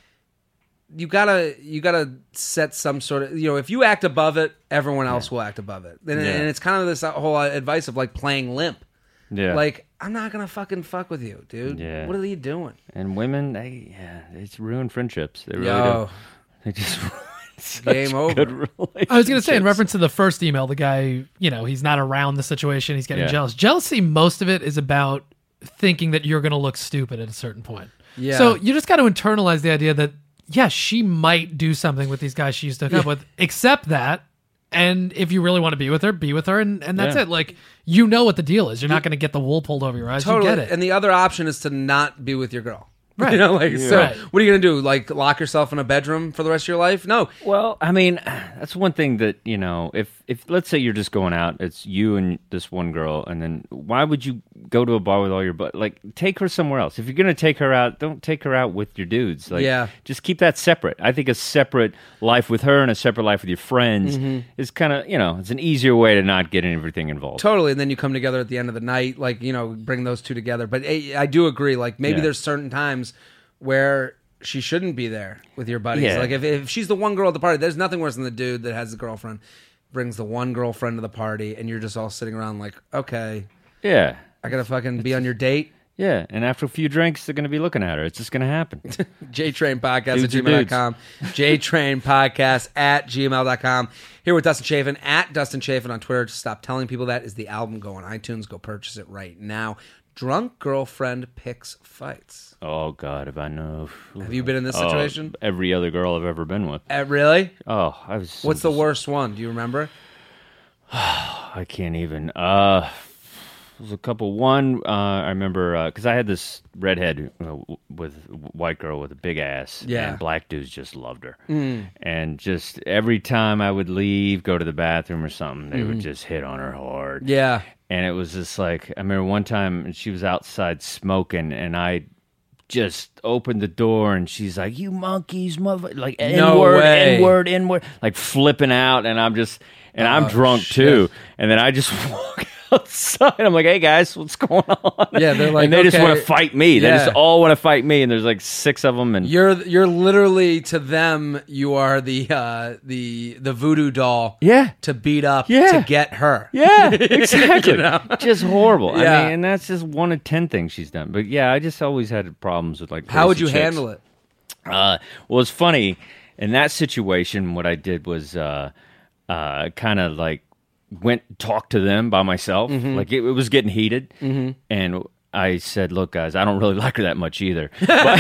you gotta you gotta set some sort of, you know, if you act above it, everyone else will act above it, and, Yeah. and it's kind of this whole advice of like playing limp. Yeah. Like, I'm not gonna fucking fuck with you, dude. Yeah. What are you doing? And women, they yeah, it's ruined friendships. They really Yo. do. They just ruin such Game over. good I was going to say, in relationships. reference to the first email, the guy, you know, he's not around the situation. He's getting Yeah. jealous. Jealousy, most of it is about thinking that you're going to look stupid at a certain point. Yeah. So you just got to internalize the idea that, yeah, she might do something with these guys she used to hook up with. Accept that. And if you really want to be with her, be with her. And, and that's Yeah. it. Like, you know what the deal is. You're not going to get the wool pulled over your eyes. Totally. You get it. And the other option is to not be with your girl. Right. You know, like, so Right. what are you going to do? Like, lock yourself in a bedroom for the rest of your life? No. Well, I mean, that's one thing that, you know, if, if let's say you're just going out, it's you and this one girl, and then why would you go to a bar with all your but like take her somewhere else. If you're going to take her out, don't take her out with your dudes. Like, Yeah. just keep that separate. I think a separate life with her and a separate life with your friends Mm-hmm. is kind of, you know, it's an easier way to not get everything involved. Totally. And then you come together at the end of the night, like, you know, bring those two together. But I, I do agree, like, maybe Yeah. there's certain times where she shouldn't be there with your buddies. Yeah. Like, if, if she's the one girl at the party, there's nothing worse than the dude that has a girlfriend, brings the one girlfriend to the party, and you're just all sitting around like, okay, Yeah. I gotta fucking be on your date. Yeah, and after a few drinks, they're going to be looking at her. It's just going to happen. JTrain Podcast Dudes at are gmail dot com. JTrain Podcast at gmail dot com. Here with Dustin Chafin at Dustin Chafin on Twitter. Just stop telling people that is the album. Go on iTunes. Go purchase it right now. Drunk girlfriend picks fights. Oh, God, if I know. Have you been in this Oh, situation? every other girl I've ever been with. Uh, really? Oh, I was. What's the worst one? Do you remember? I can't even. Uh, there was a couple. One, uh, I remember because uh, I had this redhead uh, with white girl with a big ass. Yeah. And black dudes just loved her. Mm. And just every time I would leave, go to the bathroom or something, they mm. would just hit on her hard. Yeah. And it was just like, I remember one time she was outside smoking, and I just opened the door, and she's like, "You monkeys, mother!" Like No N-word, way. N-word, N-word, like flipping out, and I'm just, and I'm Oh, drunk shit. too, and then I just walk outside. I'm like, "Hey guys, what's going on?" Yeah, they're like, and they just okay. want to fight me. They Yeah. just all want to fight me, and there's like six of them, and You're you're literally to them. You are the uh, the the voodoo doll. yeah, To beat up. Yeah. To get her. yeah, exactly. Just horrible. Yeah. I mean, and that's just one of ten things she's done. But yeah, I just always had problems with like. How would crazy you chicks. handle it? Uh, well, it's funny. In that situation, what I did was uh, uh, kind of like went and talked to them by myself. Mm-hmm. Like it, it was getting heated, mm-hmm. and I said, "Look, guys, I don't really like her that much either."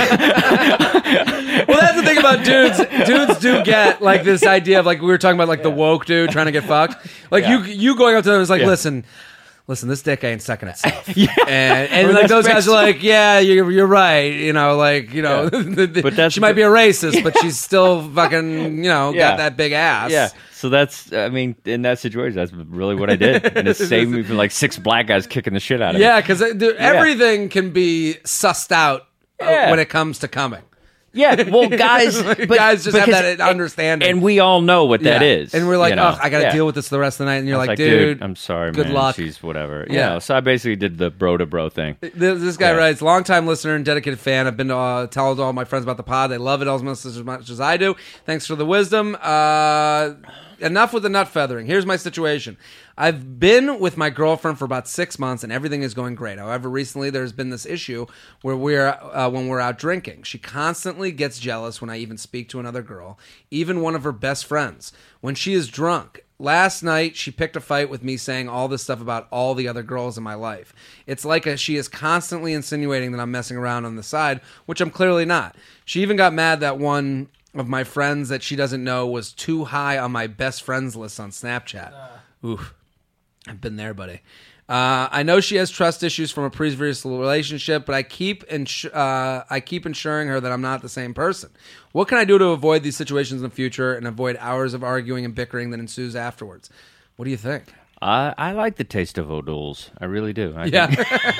Well, that's the thing about dudes. Dudes do get like this idea of like we were talking about like the woke dude trying to get fucked. Like Yeah. you you going up to them is like, Yeah. listen, listen, this dick ain't sucking itself. Yeah. And and Well, like that's those guys are basically- like, yeah, you're you're right. You know, like you know, Yeah. But that's she might the- be a racist, but she's still fucking you know Yeah. got that big ass. Yeah. So that's, I mean, in that situation, that's really what I did. And it saved me from like six black guys kicking the shit out of me. Yeah, because everything can be sussed out uh, Yeah. when it comes to coming. Yeah, well, guys, but, Guys just have because- that understanding. and we all know what that Yeah. is. And we're like, you know? oh, I got to Yeah. deal with this the rest of the night. And you're I was like, dude, I'm sorry, good man. luck. She's whatever. Yeah. You know, so I basically did the bro to bro thing. This, this guy Yeah. writes, longtime listener and dedicated fan. I've been to uh, tell all my friends about the pod. They love it almost as much as I do. Thanks for the wisdom. Uh, enough with the nut feathering. Here's my situation. I've been with my girlfriend for about six months and everything is going great. However, recently there's been this issue where we're uh, when we're out drinking. She constantly gets jealous when I even speak to another girl, even one of her best friends, when she is drunk. Last night, she picked a fight with me saying all this stuff about all the other girls in my life. It's like a, she is constantly insinuating that I'm messing around on the side, which I'm clearly not. She even got mad that one of my friends that she doesn't know was too high on my best friends list on Snapchat. Uh. Oof. I've been there, buddy. Uh, I know she has trust issues from a previous relationship, but I keep ins- uh, I keep ensuring her that I'm not the same person. What can I do to avoid these situations in the future and avoid hours of arguing and bickering that ensues afterwards? What do you think? I, I like the taste of O'Doul's. I really do. I Yeah.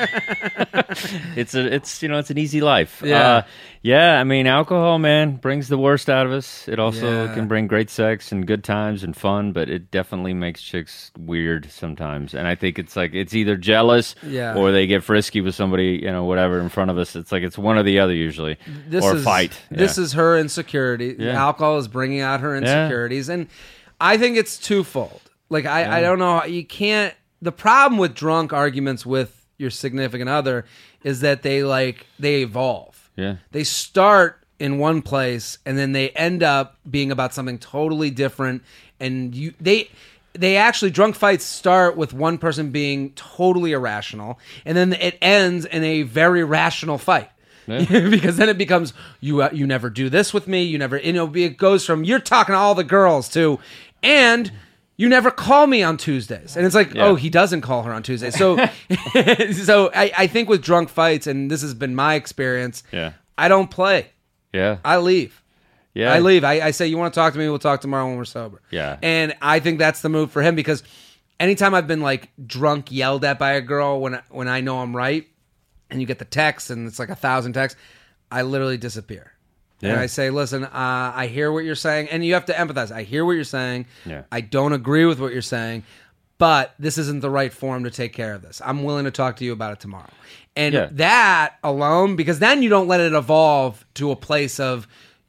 it's a it's you know it's an easy life. Yeah. uh, yeah. I mean, alcohol, man, brings the worst out of us. It also Yeah. can bring great sex and good times and fun, but it definitely makes chicks weird sometimes. And I think it's like it's either jealous Yeah. or they get frisky with somebody, you know, whatever in front of us. It's like it's one or the other usually, This or is, fight. This Yeah. is her insecurity. Yeah. Alcohol is bringing out her insecurities, and I think it's twofold. Like I, I don't know, you can't. The problem with drunk arguments with your significant other is that they like they evolve. Yeah. They start in one place and then they end up being about something totally different. And you they they actually drunk fights start with one person being totally irrational, and then it ends in a very rational fight. Yeah. Because then it becomes you uh, you never do this with me, you never you know it goes from you're talking to all the girls to and you never call me on Tuesdays. And it's like, Yeah. oh, he doesn't call her on Tuesdays. So so I, I think with drunk fights, and this has been my experience, Yeah. I don't play. Yeah. I leave. Yeah. I leave. I, I say, you want to talk to me? We'll talk tomorrow when we're sober. Yeah. And I think that's the move for him because anytime I've been like drunk, yelled at by a girl when I, when I know I'm right, and you get the text and it's like a thousand texts, I literally disappear. And Yeah. I say, listen, uh, I hear what you're saying. And you have to empathize. I hear what you're saying. Yeah. I don't agree with what you're saying, but this isn't the right forum to take care of this. I'm willing to talk to you about it tomorrow. And Yeah. that alone, because then you don't let it evolve to a place of,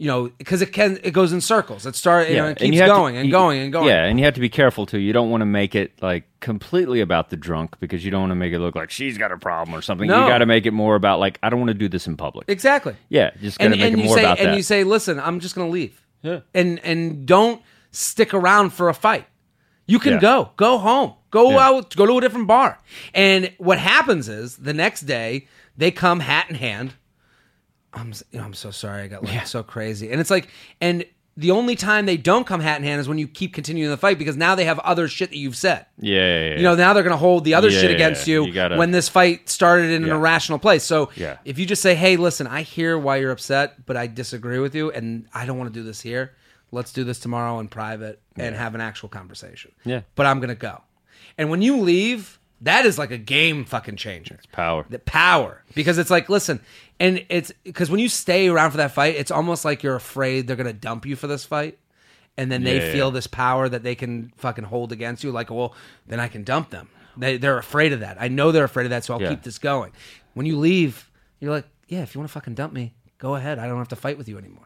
you know, because it can, it goes in circles. It start, you Yeah, know, it and keeps you have to- going and you- going and going. Yeah, and you have to be careful too. You don't want to make it like completely about the drunk because you don't want to make it look like she's got a problem or something. No. You got to make it more about like I don't want to do this in public. Exactly. Yeah, just got to And, make and it you more say, about and that. you say, listen, I'm just going to leave. Yeah. And and don't stick around for a fight. You can Yeah. go, go home, go Yeah. out, go to a different bar. And what happens is the next day they come hat in hand. I'm, s- you know, I'm so sorry. I got like so crazy. And it's like, and the only time they don't come hat in hand is when you keep continuing the fight because now they have other shit that you've said. yeah, yeah, yeah. You know, now they're going to hold the other Yeah, shit yeah, against yeah. you, You gotta- when this fight started in an Yeah. irrational place. So Yeah. if you just say, hey, listen, I hear why you're upset, but I disagree with you and I don't want to do this here. Let's do this tomorrow in private and have an actual conversation. Yeah. But I'm going to go. And when you leave, that is like a game fucking changer. power. The power. Because it's like, listen, and it's because when you stay around for that fight, it's almost like you're afraid they're going to dump you for this fight. And then they Yeah. feel this power that they can fucking hold against you. Like, well, then I can dump them. They, they're afraid of that. I know they're afraid of that, so I'll Yeah. keep this going. When you leave, you're like, yeah, if you want to fucking dump me, go ahead. I don't have to fight with you anymore.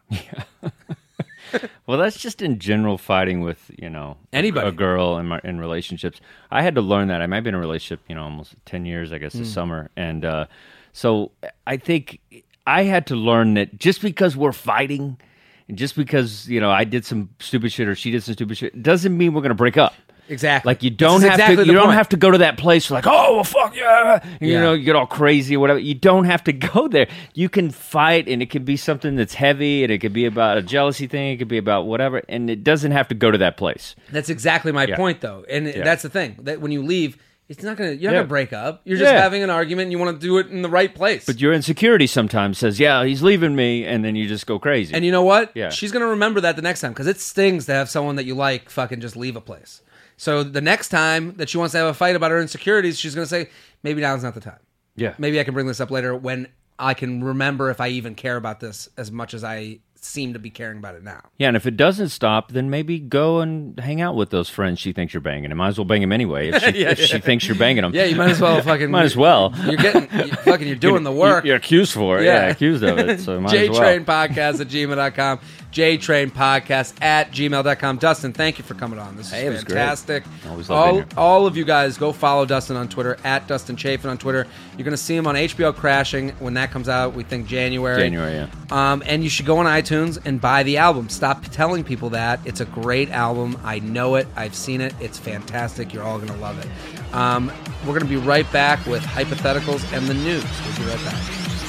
Well, that's just in general fighting with, you know, a- Anybody. a girl in my, in relationships. I had to learn that. I might have been in a relationship, you know, almost ten years, I guess, Hmm. this summer. And uh, so I think I had to learn that just because we're fighting, and just because, you know, I did some stupid shit or she did some stupid shit, doesn't mean we're going to break up. Exactly. Like you This don't is have exactly to. the You don't point. have to go to that place like, oh well, fuck yeah. You Yeah. know, you get all crazy or whatever. You don't have to go there. You can fight, and it can be something that's heavy, and it could be about a jealousy thing. It could be about whatever, and it doesn't have to go to that place. That's exactly my Yeah. point, though. And Yeah. that's the thing. That when you leave, it's not gonna. You're not Yeah. gonna break up. You're just Yeah. having an argument. and You want to do it in the right place. But your insecurity sometimes says, "Yeah, he's leaving me," and then you just go crazy. and you know what? Yeah. She's gonna remember that the next time because it stings to have someone that you like fucking just leave a place. So the next time that she wants to have a fight about her insecurities, she's gonna say, maybe now's not the time. yeah, Maybe I can bring this up later when I can remember if I even care about this as much as I seem to be caring about it now. yeah. And if it doesn't stop, then maybe go and hang out with those friends she thinks you're banging. And might as well bang them anyway if she, Yeah, if she thinks you're banging them. Yeah, you might as well fucking. Might as well. You're getting you, fucking. You're doing the work. You're accused for it. Yeah. Yeah, accused of it. So might as well. JTrain Podcast at gmail dot com. JTrain Podcast at gmail dot com. Dustin, thank you for coming on. This is Hey, it was great. fantastic. Always love all, being here. all of you guys, go follow Dustin on Twitter, at Dustin Chafin on Twitter. You're going to see him on H B O Crashing when that comes out. We think January. January, yeah. Um, and you should go on iTunes and buy the album. Stop telling people that. It's a great album. I know it. I've seen it. It's fantastic. You're all going to love it. Um, we're going to be right back with Hypotheticals and the news. We'll be right back.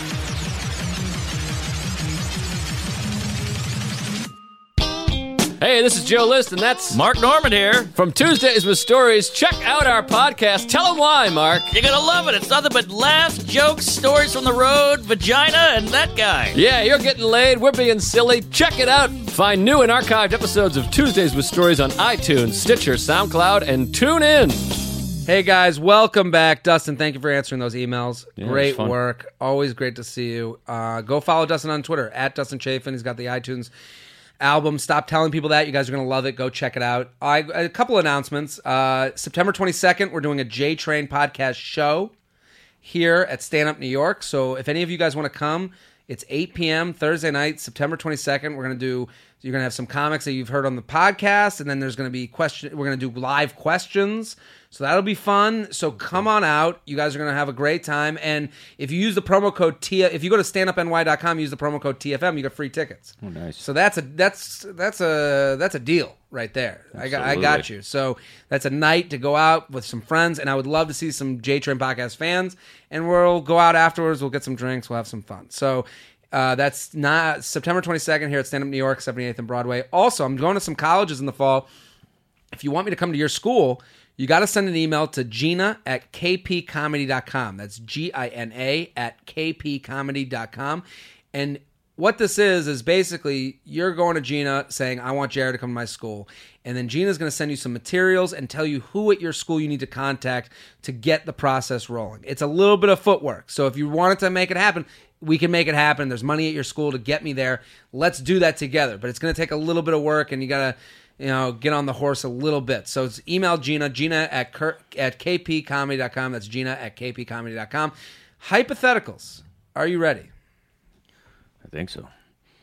Hey, this is Joe List, and that's Mark Norman here. from Tuesdays with Stories. Check out our podcast. Tell them why, Mark. You're gonna love it. It's nothing but laughs, jokes, stories from the road, vagina, and that guy. Yeah, you're getting laid. We're being silly. Check it out. Find new and archived episodes of Tuesdays with Stories on iTunes, Stitcher, SoundCloud, and tune in. Hey guys, welcome back. Dustin, thank you for answering those emails. Yeah, it was great fun. work. Always great to see you. Uh, go follow Dustin on Twitter, at Dustin Chafin. He's got the iTunes album. Stop telling people that. You guys are going to love it. Go check it out. I, a couple announcements. Uh, September twenty-second, we're doing a J-Train podcast show here at Stand Up New York. So if any of you guys want to come, it's eight p.m. Thursday night, September twenty-second. We're going to do, you're going to have some comics that you've heard on the podcast, and then there's going to be question. We're going to do live questions. So that'll be fun. So come on out. You guys are going to have a great time. And if you use the promo code T, if you go to stand up N Y dot com, use the promo code T F M, you get free tickets. Oh, nice. So that's a that's that's a that's a deal right there. I got I got Absolutely. you. So that's a night to go out with some friends, and I would love to see some J Train Podcast fans. And we'll go out afterwards. We'll get some drinks. We'll have some fun. So. Uh, that's not September twenty-second here at Stand Up New York, seventy-eighth and Broadway. Also, I'm going to some colleges in the fall. If you want me to come to your school, you got to send an email to Gina at k p comedy dot com. That's G I N A at k p comedy dot com. And what this is, is basically you're going to Gina saying, I want Jared to come to my school. And then Gina's going to send you some materials and tell you who at your school you need to contact to get the process rolling. It's a little bit of footwork. So if you wanted to make it happen, we can make it happen. There's money at your school to get me there. Let's do that together. But it's going to take a little bit of work, and you got to, you know, get on the horse a little bit. So it's email Gina, Gina at Kurt, at k p comedy dot com. That's Gina at k p comedy dot com. Hypotheticals. Are you ready? I think so.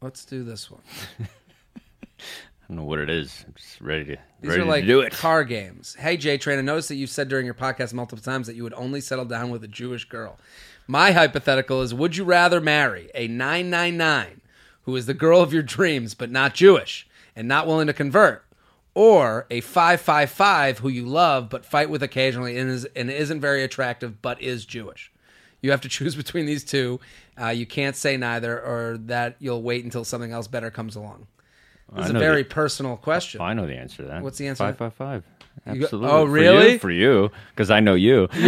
Let's do this one. I don't know what it is. I'm just ready to, These ready are like to do it. car games. Hey, J Train, I noticed that you said during your podcast multiple times that you would only settle down with a Jewish girl. My hypothetical is, would you rather marry a nine nine nine who is the girl of your dreams but not Jewish and not willing to convert, or a five five five who you love but fight with occasionally and, is, and isn't very attractive but is Jewish? You have to choose between these two. Uh, you can't say neither, or that you'll wait until something else better comes along. This is a very the, personal question. I know the answer to that. What's the answer? Five five five. You go- Absolutely. oh, For really? you, For you, because I know you. What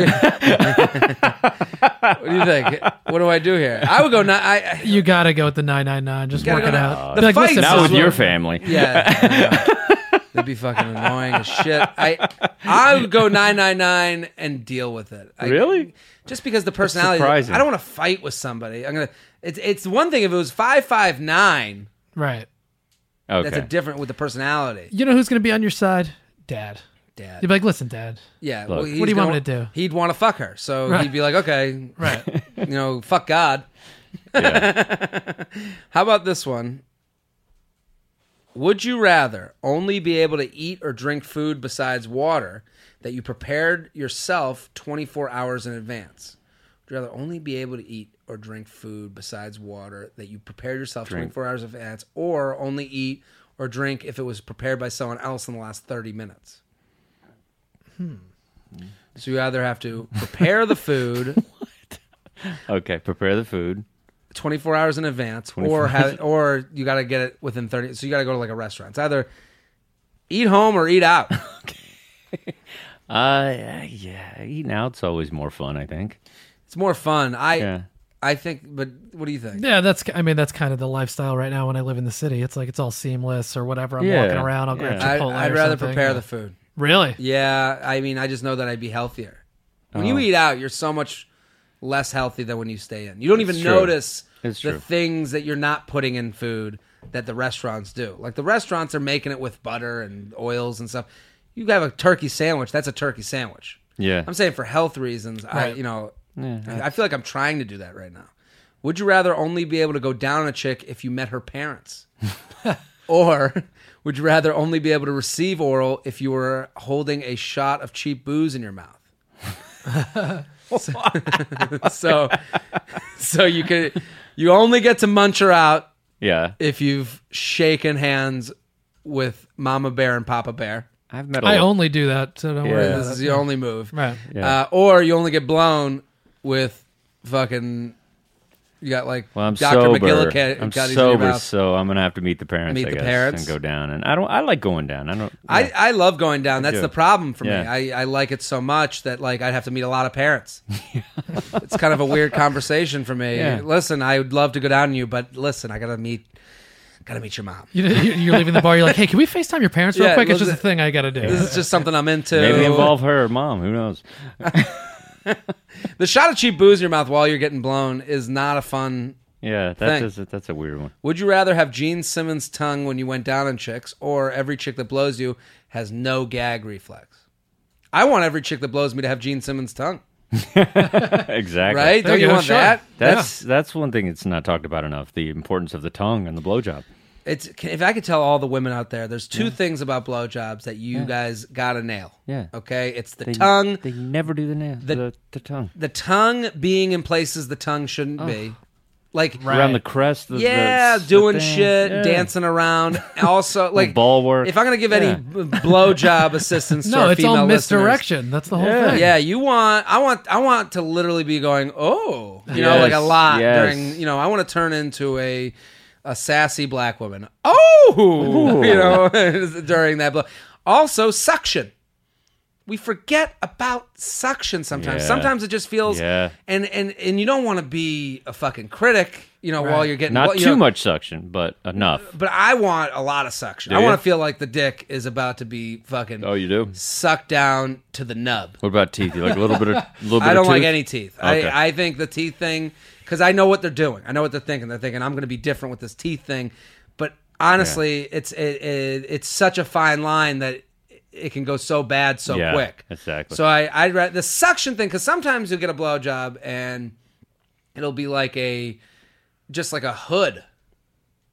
do you think? What do I do here? I would go. Ni- I, I You gotta go with the nine nine nine. Just Gotta work go it to- out. the Be like, fight- listen, Not with this is your what- family. yeah, yeah. That'd be fucking annoying as shit. I I would go nine nine nine and deal with it. I, Really? Just because the personality. surprising. I don't want to fight with somebody. I'm gonna. It's it's one thing if it was five five nine. Right. Okay. That's a different with the personality. You know who's gonna be on your side? Dad. Dad. You'd be like, listen, Dad. Yeah. Look. well, What he's do you want gonna- me to do? He'd want to fuck her, so Right. he'd be like, okay, Right. you know, fuck God. Yeah. How about this one? Would you rather only be able to eat or drink food besides water that you prepared yourself twenty-four hours in advance? Would you rather only be able to eat or drink food besides water that you prepared yourself Drink. twenty-four hours in advance, or only eat or drink if it was prepared by someone else in the last thirty minutes? Hmm. So you either have to prepare the food Okay. Prepare the food. twenty-four hours in advance, twenty-four or have, or you got to get it within thirty. So you got to go to like a restaurant. It's either eat home or eat out. Uh, yeah. Eating out's always more fun, I think. It's more fun. I Yeah. I think, but what do you think? Yeah, that's. I mean, that's kind of the lifestyle right now when I live in the city. It's like it's all seamless or whatever. I'm Yeah, walking around. I'll grab yeah. I, Chipotle. I'd or rather something. prepare Yeah. the food. Really? Yeah, I mean, I just know that I'd be healthier. When you Oh. eat out, you're so much less healthy than when you stay in. You don't even It's true. notice It's the true. things that you're not putting in food that the restaurants do. Like the restaurants are making it with butter and oils and stuff. You have a turkey sandwich, that's a turkey sandwich. Yeah. I'm saying for health reasons, I Right. you know, Yeah. I I feel like I'm trying to do that right now. Would you rather only be able to go down on a chick if you met her parents? Or would you rather only be able to receive oral if you were holding a shot of cheap booze in your mouth? so, so, so you could, you only get to munch her out Yeah. if you've shaken hands with Mama Bear and Papa Bear. I've met a I lot- only do that, so don't worry. Yeah. About This that. is your only move. Right. Yeah. Uh, or you only get blown with fucking. You got like Well, I'm Doctor sober. McGillicuddy I'm in your sober, mouth. so I'm gonna have to meet the parents. Meet I the guess, parents. and go down. And I don't. I like going down. I don't. I, yeah. I love going down. That's do. the problem for Yeah. me. I, I like it so much that like I'd have to meet a lot of parents. It's kind of a weird conversation for me. Yeah. Listen, I would love to go down on you, but listen, I gotta meet, gotta meet your mom. You, you're leaving the bar. You're like, hey, can we FaceTime your parents real Yeah, quick? It's just a let's- thing I got to do. This is just something I'm into. Maybe involve her or mom. Who knows? The shot of cheap booze in your mouth while you're getting blown is not a fun. Yeah, Thing. that's a, that's a weird one. Would you rather have Gene Simmons' tongue when you went down on chicks, or every chick that blows you has no gag reflex? I want every chick that blows me to have Gene Simmons' tongue. Exactly. Right? There Don't you you go, want sure. that? That's that's one thing that's not talked about enough. The importance of the tongue and the blowjob. It's if I could tell all the women out there, there's two things about blowjobs that you guys gotta nail. Yeah. Okay, it's the They, tongue, They never do the nail. The- The, the, tongue the tongue being in places the tongue shouldn't be, like Right. around the crest. The, yeah, the, the doing thing. shit, Yeah. dancing around. Also, like ball work. If I'm gonna give any Yeah. b- blowjob assistance, to no, our it's female all listeners, misdirection. That's the whole Yeah. thing. Yeah, you want I want I want to literally be going, oh, you know, Yes, like a lot yes. during, you know, I want to turn into a a sassy black woman. Oh, you know, during that blow. Also, suction. We forget about suction sometimes. Yeah. Sometimes it just feels Yeah. and and and you don't want to be a fucking critic, you know, while you're getting Not blow- you too know, much suction, but enough. But I want a lot of suction. Do I you? want to feel like the dick is about to be fucking Oh, you do? sucked down to the nub. What about teeth? You like a little bit of a little bit I don't of like tooth? any teeth. Okay. I, I think the teeth thing, because I know what they're doing. I know what they're thinking. They're thinking I'm going to be different with this teeth thing. But honestly, it's it, it, it's such a fine line that it can go so bad so Yeah, quick. exactly. So I I read the suction thing because sometimes you'll get a blowjob and it'll be like a just like a hood.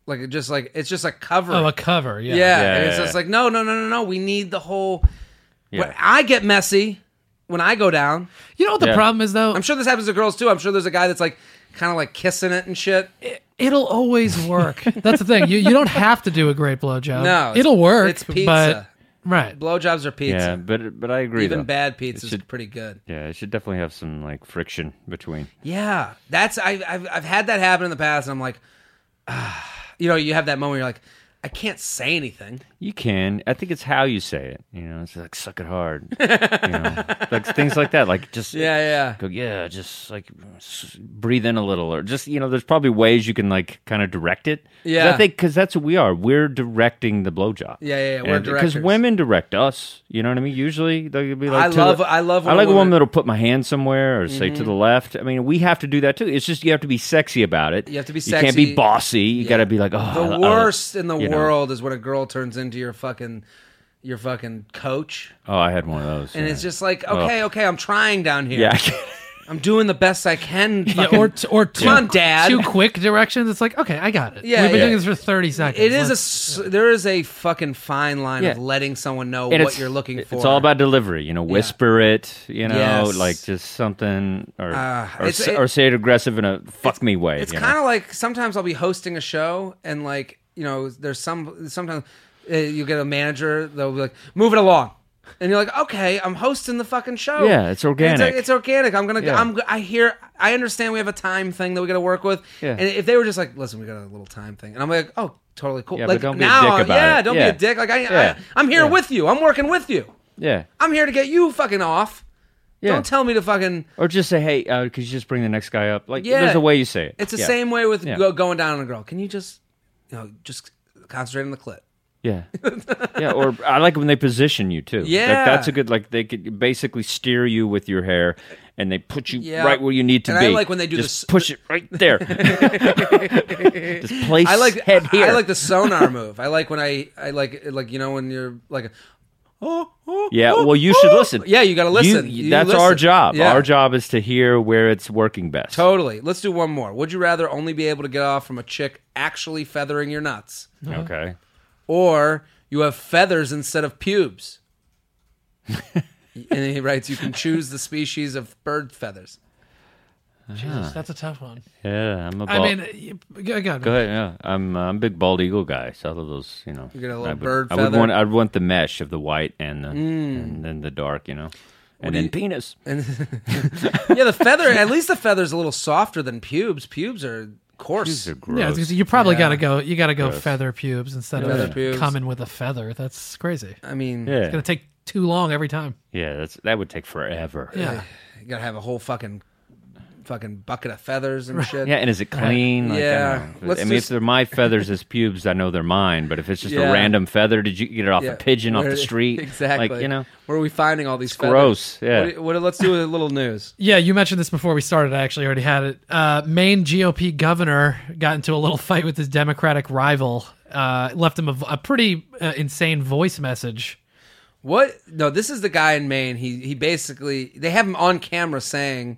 Like it just like it's just a cover. Oh, a cover. Yeah. yeah, Yeah, and it's yeah, just yeah. like no, no, no, no, no. We need the whole. Yeah. But I get messy when I go down. You know what the Yeah. problem is though? I'm sure this happens to girls too. I'm sure there's a guy that's like kind of like kissing it and shit. It'll always work. That's the thing. You you don't have to do a great blowjob. No, it's- it'll work. it's pizza. But, right. Blowjobs are pizza. Yeah, but but I agree. Even though. bad pizza is should- pretty good. Yeah, it should definitely have some like friction between. Yeah, that's I, I've I've had that happen in the past, and I'm like, ah. You know, you have that moment where you're like, I can't say anything. You can. I think it's how you say it. You know, it's like suck it hard. you know, like things like that. Like just Yeah, yeah. go yeah, just like s- breathe in a little, or just you know, there's probably ways you can like kind of direct it. 'Cause Yeah. I think because that's what we are. We're directing the blowjob. Yeah, yeah, yeah, we're Because directors. women direct us. You know what I mean? Usually they'll be like, I to love- the- I love when I a like a woman- woman that'll put my hand somewhere or say to the left. I mean, we have to do that too. It's just you have to be sexy about it. You have to be You can't sexy. be bossy. You got to be like, oh, The I- I- worst in the you know. world is when a girl turns into your fucking your fucking coach, Oh, I had one of those. and yeah. it's just like, okay, okay, I'm trying down here. yeah. I can't- I'm doing the best I can. Yeah, fucking- or t- or two, on, Dad. two quick directions. It's like, okay, I got it. Yeah, We've been yeah. doing this for thirty seconds. it is a Let's- s- there is a fucking fine line of Yeah. letting someone know And what it's- you're looking for. It's all about delivery, you know. Whisper it, you know, Yes. like just something, or Uh, or, it's- s- it- or say it aggressive in a fuck me way. It's you kind know? of like sometimes I'll be hosting a show and like you know there's some sometimes uh, you get a manager they'll be like move it along. And you're like, okay, I'm hosting the fucking show. Yeah, it's organic. It's, it's organic. I'm gonna. Yeah. I'm. I hear. I understand we have a time thing that we got to work with. Yeah. And if they were just like, listen, we got a little time thing, and I'm like, oh, totally cool. Yeah, but like don't be a now, dick about yeah, it. don't Yeah. be a dick. Like I, Yeah. I I'm here Yeah. with you. I'm working with you. yeah, I'm here to get you fucking off. yeah. Don't tell me to fucking. Or just say, hey, uh, could you just bring the next guy up? Like, Yeah. there's a way you say it. It's the Yeah. same way with Yeah. go, going down on a girl. Can you just, you know, just concentrate on the clit? Yeah, yeah. Or I like when they position you too. Yeah. Like, that's a good. Like they could basically steer you with your hair, and they put you Yeah. right where you need to And be. I like when they do just this- push it right there. just place I like head here. I like the sonar move. I like when I I like like you know when you're like oh, oh Yeah, oh, well, you should oh. listen. Yeah, you got to listen. You- You that's listen. our job. Yeah. Our job is to hear where it's working best. Totally. Let's do one more. Would you rather only be able to get off from a chick actually feathering your nuts, Okay. or you have feathers instead of pubes? And he writes, you can choose the species of bird feathers. Jesus, that's a tough one. Yeah, I'm a. I bald- mean, you- go, go, Go ahead. Yeah, I'm. Uh, I'm a big bald eagle guy. So I love those. You know, You get a little I would, bird I would feather? want. I'd want the mesh of the white and the and then the dark. You know, and do then you- penis. And yeah, the feather. At least the feather's a little softer than pubes. Pubes are coarse. These are gross. Yeah, I was gonna say, you probably Yeah. got to go. You got to go Gross. feather pubes instead Feather of pubes. coming with a feather. That's crazy. I mean, yeah, It's gonna take too long every time. yeah. That's that would take forever. Yeah. you gotta have a whole fucking fucking bucket of feathers and shit. Yeah, and is it clean? Like, I Yeah. don't know. Let's I mean, just- if they're my feathers as pubes, I know they're mine. But if it's just Yeah. a random feather, did you get it off Yeah. a pigeon off Where- the street? Exactly. Like, you know, where are we finding all these feathers? gross. Yeah. What, what, let's do a little news. Yeah, you mentioned this before we started. I actually already had it. Uh, Maine G O P governor got into a little fight with his Democratic rival. Uh, left him a, a pretty uh, insane voice message. What? No, this is the guy in Maine. He he basically they have him on camera saying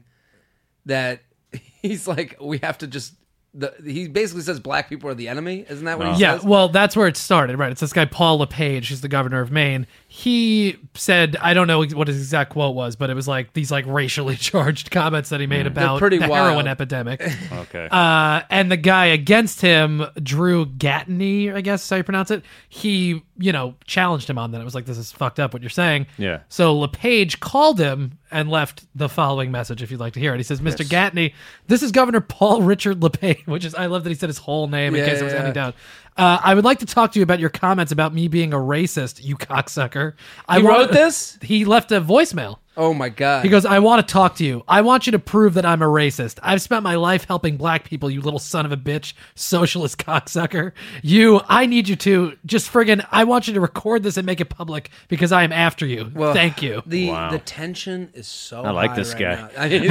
that he's like we have to just. The, he basically says black people are the enemy. Isn't that what he Yeah, says? well, that's where it started, right? It's this guy, Paul LePage, who's the governor of Maine. He said, I don't know what his exact quote was, but it was like these like racially charged comments that he made about pretty the wild. heroin epidemic. Okay. Uh, and the guy against him, Drew Gattney, I guess is how you pronounce it, he, you know, challenged him on that. It was like, this is fucked up what you're saying. Yeah. So LePage called him and left the following message, if you'd like to hear it. He says, Mister Gattney, this is Governor Paul Richard LePage, which is, I love that he said his whole name in Yeah, case it was yeah. any doubt. Uh, I would like to talk to you about your comments about me being a racist, you cocksucker. I He want- wrote this? He left a voicemail. Oh my god. He goes, I want to talk to you. I want you to prove that I'm a racist. I've spent my life helping black people, you little son of a bitch, socialist cocksucker. You, I need you to just friggin', I want you to record this and make it public because I am after you. Well, Thank you. The Wow. the tension is so. I like high this right guy. now. I mean,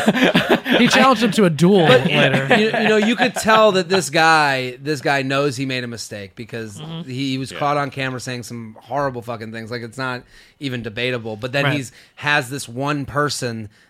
it is. He challenged him to a duel later. you, you know, you could tell that this guy, this guy knows he made a mistake because Mm-hmm. he, he was caught on camera saying some horrible fucking things. Like it's not even debatable. But then Right. he's has this one person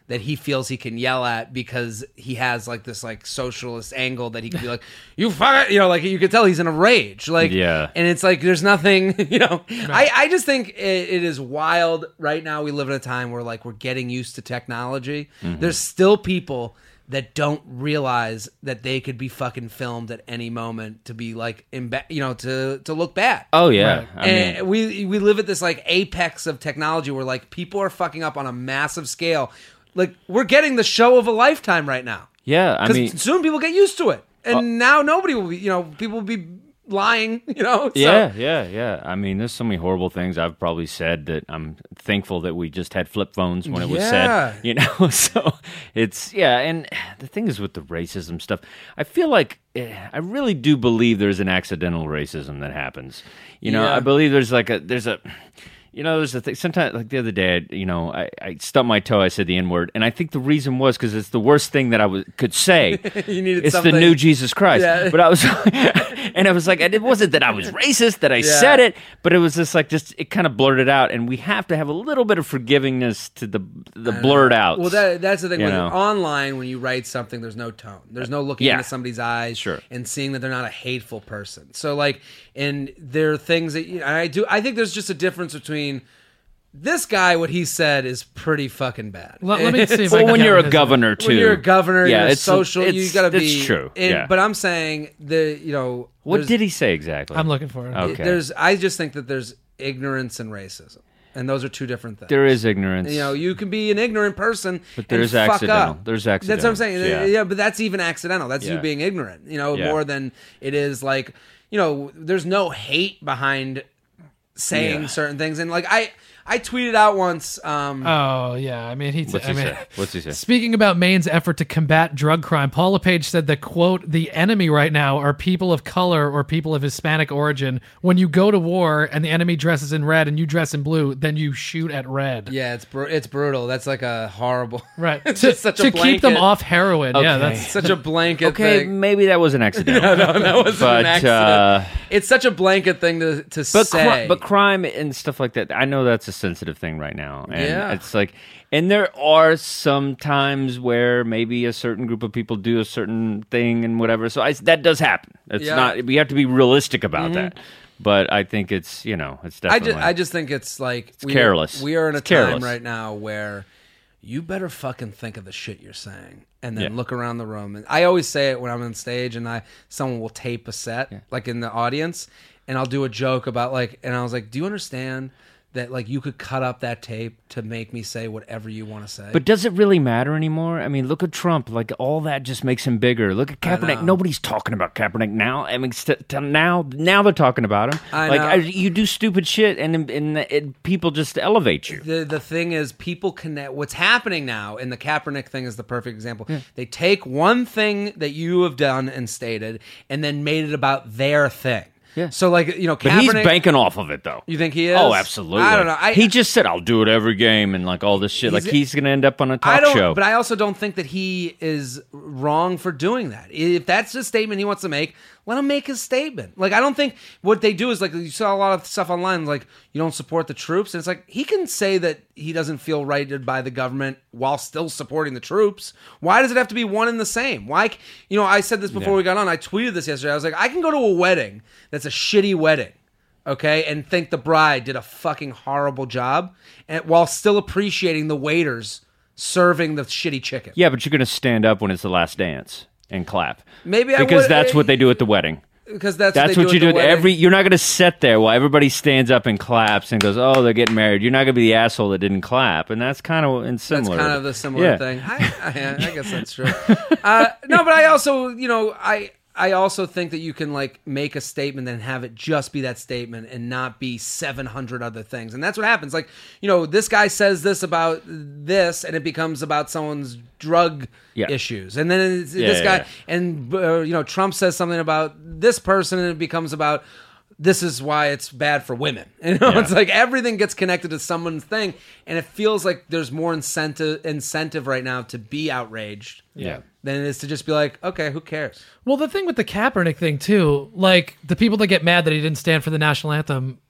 that he feels he can yell at because he has like this like socialist angle that he can be like, you fuck it, you know, like you could tell he's in a rage, like, Yeah. and it's like there's nothing, you know. I, I just think it, it is wild right now. We live in a time where like we're getting used to technology. Mm-hmm. There's still people that don't realize that they could be fucking filmed at any moment to be like, imba- you know, to to look bad. Oh yeah, Right. I and mean, we we live at this like apex of technology where like people are fucking up on a massive scale. Like we're getting the show of a lifetime right now. yeah, I Because mean, soon people get used to it, and now nobody will be. You know, people will be lying. You know. So, yeah, yeah, yeah. I mean, there's so many horrible things I've probably said that I'm thankful that we just had flip phones when it was Yeah. said. You know, so it's yeah. And the thing is with the racism stuff, I feel like eh, I really do believe there's an accidental racism that happens. You know, Yeah. I believe there's like a there's a. You know, there's a thing. Sometimes, like the other day, I, you know, I, I stubbed my toe. I said the N word, and I think the reason was because it's the worst thing that I was, could say. You needed it's something. the new Jesus Christ. Yeah. But I was, and I was like, it wasn't that I was racist that I Yeah. said it, but it was just like just it kind of blurted out, and we have to have a little bit of forgivingness to the the blurred out. Well, that, that's the thing. You When know. online, when you write something, there's no tone. There's no looking Yeah. into somebody's eyes Sure. and seeing that they're not a hateful person. So, like, and there are things that you, I do. I think there's just a difference between this guy. What he said is pretty fucking bad. Let, let me see if I well, can when get you're a his- governor too. When you're a governor, yeah, you're a it's social. It's, you got to it's be true. and- yeah. But I'm saying the you know what there's- did he say exactly? I'm looking for it. Okay. There's. I just think that there's ignorance and racism, and those are two different things. There is ignorance. You know, you can be an ignorant person, But and there's fuck accidental. up. There's That's what I'm accidental. saying. Yeah. Yeah, but that's even accidental. That's you Yeah. being ignorant. You know, Yeah. more than it is like you know. There's no hate behind saying Yeah. certain things, and like I, I tweeted out once. Um, Oh yeah, I mean he. What's I he mean, say? What's he say? Speaking about Maine's effort to combat drug crime, Paula Page said that, quote, the enemy right now are people of color or people of Hispanic origin. When you go to war and the enemy dresses in red and you dress in blue, then you shoot at red. yeah, it's br- it's brutal. That's like a horrible. Right. It's to just such a to keep them blanket- off heroin. Yeah, Okay. that's Such a blanket Okay, thing. maybe that was an accident. No, no, that wasn't but, an accident. Uh, It's such a blanket thing to to but say. cri- but crime and stuff like that. I know that's a sensitive thing right now, and Yeah. it's like, and there are some times where maybe a certain group of people do a certain thing and whatever. So I, that does happen. It's Yeah. not. We have to be realistic about that. But I think it's you know it's I definitely. just, I just think it's like we careless. Are, we are in a It's time careless. right now where you better fucking think of the shit you're saying, and then Yeah. look around the room. And I always say it when I'm on stage, and I someone will tape a set, like in the audience, and I'll do a joke about like, and I was like, do you understand that like you could cut up that tape to make me say whatever you want to say? But does it really matter anymore? I mean, look at Trump. Like all that just makes him bigger. Look at Kaepernick. know. Nobody's talking about Kaepernick now. I mean, st- t- now now they're talking about him. I like know. I, you do stupid shit, and and it, people just elevate you. the the thing is, people connect. What's happening now, and the Kaepernick thing is the perfect example. They take one thing that you have done and stated, and then made it about their thing. Yeah. So, like you know, But he's Kaepernick- banking off of it, though. You think he is? Oh, absolutely. I don't know. I, he just said, "I'll do it every game," and like all this shit. He's- Like he's going to end up on a talk I don't, show. but I also don't think that he is wrong for doing that. If that's the statement he wants to make, let him make his statement. Like, I don't think what they do is like you saw a lot of stuff online, like you don't support the troops, and it's like he can say that he doesn't feel righted by the government while still supporting the troops. Why does it have to be one and the same? Why, c- you know, I said this before Yeah. we got on. I tweeted this yesterday. I was like, I can go to a wedding that's a shitty wedding. Okay, and think the bride did a fucking horrible job, and while still appreciating the waiters serving the shitty chicken. yeah, but you're going to stand up when it's the last dance and clap. Maybe I because would- that's what they do at the wedding. Because that's That's what, what, they you do do. at the At wedding. every you're not going to sit there while everybody stands up and claps and goes, "Oh, they're getting married." You're not going to be the asshole that didn't clap, and that's kind of That's similar. kind of the similar Yeah. thing. I, I, I guess that's true. uh, no, but I also, you know, I I also think that you can like make a statement and have it just be that statement and not be seven hundred other things. And that's what happens. Like, you know, this guy says this about this, and it becomes about someone's drug Yeah. issues, and then it's, Yeah, this yeah, guy, yeah. and uh, you know, Trump says something about this person, and it becomes about. This is why it's bad for women. You know, Yeah. it's like everything gets connected to someone's thing, and it feels like there's more incentive incentive right now to be outraged, Yeah. than it is to just be like, okay, who cares? Well, the thing with the Kaepernick thing too, like the people that get mad that he didn't stand for the national anthem,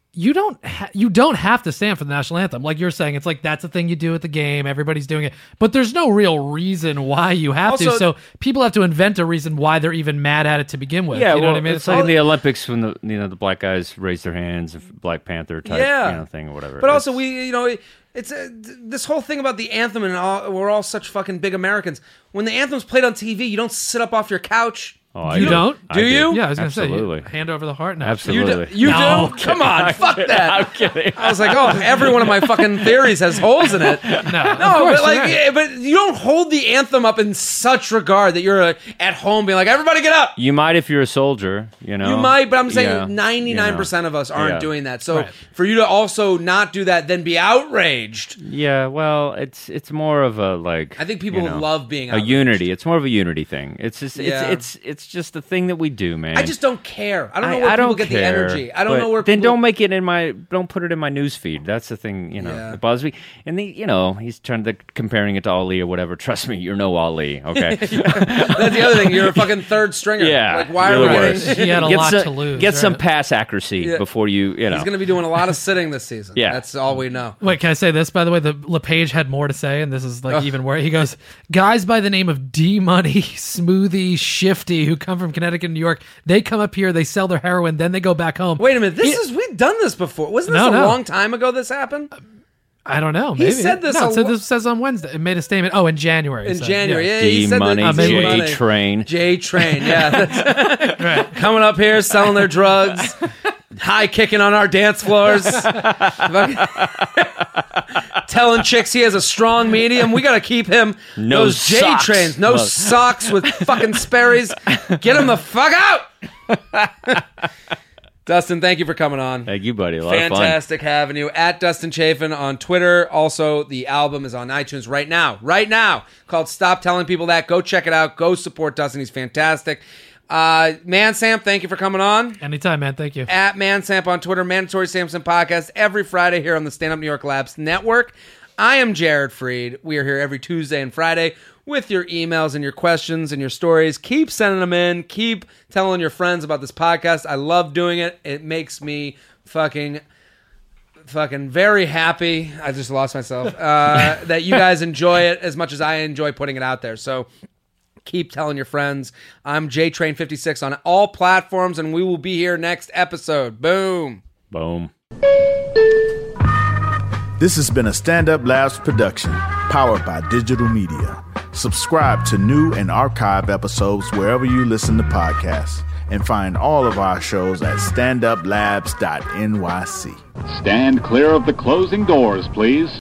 you don't ha- you don't have to stand for the national anthem. Like you're saying, it's like that's the thing you do at the game. Everybody's doing it, but there's no real reason why you have Also- to. So people have to invent a reason why they're even mad at it to begin with. Yeah, you know well, what I mean? it's like in the Olympics when the you know the black guys raise their hands, Black Panther type Yeah. you know thing or whatever. But also, It's- we, you know, it's a, this whole thing about the anthem, and all, we're all such fucking big Americans. When the anthem's played on T V, you don't sit up off your couch. oh, I You do. don't? I Do you? yeah, I was gonna Absolutely. say hand over the heart. No, You Absolutely. do? You No. do? Come on, fuck I'm that. kidding. I was like, oh, every one of my fucking theories has holes in it. No, No, of course, but like, you're right. yeah, but you don't hold the anthem up in such regard that you're uh, at home being like, everybody get up. You might if you're a soldier, you know. You might, but I'm Yeah, saying ninety-nine percent you know. of us aren't Yeah. doing that. So Right. for you to also not do that, then be outraged. Yeah, well, it's it's more of a like. I think people you know, love being a outraged. unity. It's more of a unity thing. It's just Yeah. it's it's it's just the thing that we do, man. I just don't care. I don't know where I people don't get care, the energy. I don't but know where Then people... don't make it in my. Don't put it in my news feed. That's the thing. You know, Yeah. it bothers me. And the you know he's trying to comparing it to Ali or whatever. Trust me, you're no Ali. Okay. That's the other thing. You're a fucking third stringer. Yeah, Like, why you're are we the getting... worst. He had a get lot some, to lose. Get some right? pass accuracy Yeah. before you. You know. He's going to be doing a lot of sitting this season. Yeah. That's all we know. Wait, can I say this? By the way, the LePage had more to say, and this is like even where he goes, guys by the name of D Money, Smoothie, Shifty, who come from Connecticut and New York, they come up here, they sell their heroin, then they go back home. Wait a minute. This He- is... We've done this before. Wasn't this No, a no. long time ago this happened? I don't know. Maybe. said this No, a it said lo- this says on Wednesday. It made a statement. Oh, in January. In so, January. yeah. Yeah, he D said Money, that. Uh, maybe- D J Money. Train. J Train, yeah. That's Right. coming up here, selling their drugs, high kicking on our dance floors, telling chicks he has a strong medium. We got to keep him. No Those J socks. Trains, no Look. socks with fucking Sperry's. Get him the fuck out. Dustin, thank you for coming on. Thank you, buddy. A lot of fun. Fantastic having you. At Dustin Chafin on Twitter. Also, the album is on iTunes right now. Right now. Called Stop Telling People That. Go check it out. Go support Dustin. He's fantastic. Uh, Mansam, thank you for coming on. Anytime, man. Thank you. At Mansam on Twitter. Mandatory Samson Podcast every Friday here on the Stand Up New York Labs Network. I am Jared Freed. We are here every Tuesday and Friday with your emails and your questions and your stories. Keep sending them in. Keep telling your friends about this podcast. I love doing it. It makes me fucking, fucking very happy. I just lost myself. Uh, that you guys enjoy it as much as I enjoy putting it out there. So keep telling your friends. I'm J Train fifty-six on all platforms, and we will be here next episode. Boom. Boom. This has been a Stand Up Labs production, powered by digital media. Subscribe to new and archive episodes wherever you listen to podcasts, and find all of our shows at stand up labs dot N Y C. Stand clear of the closing doors, please.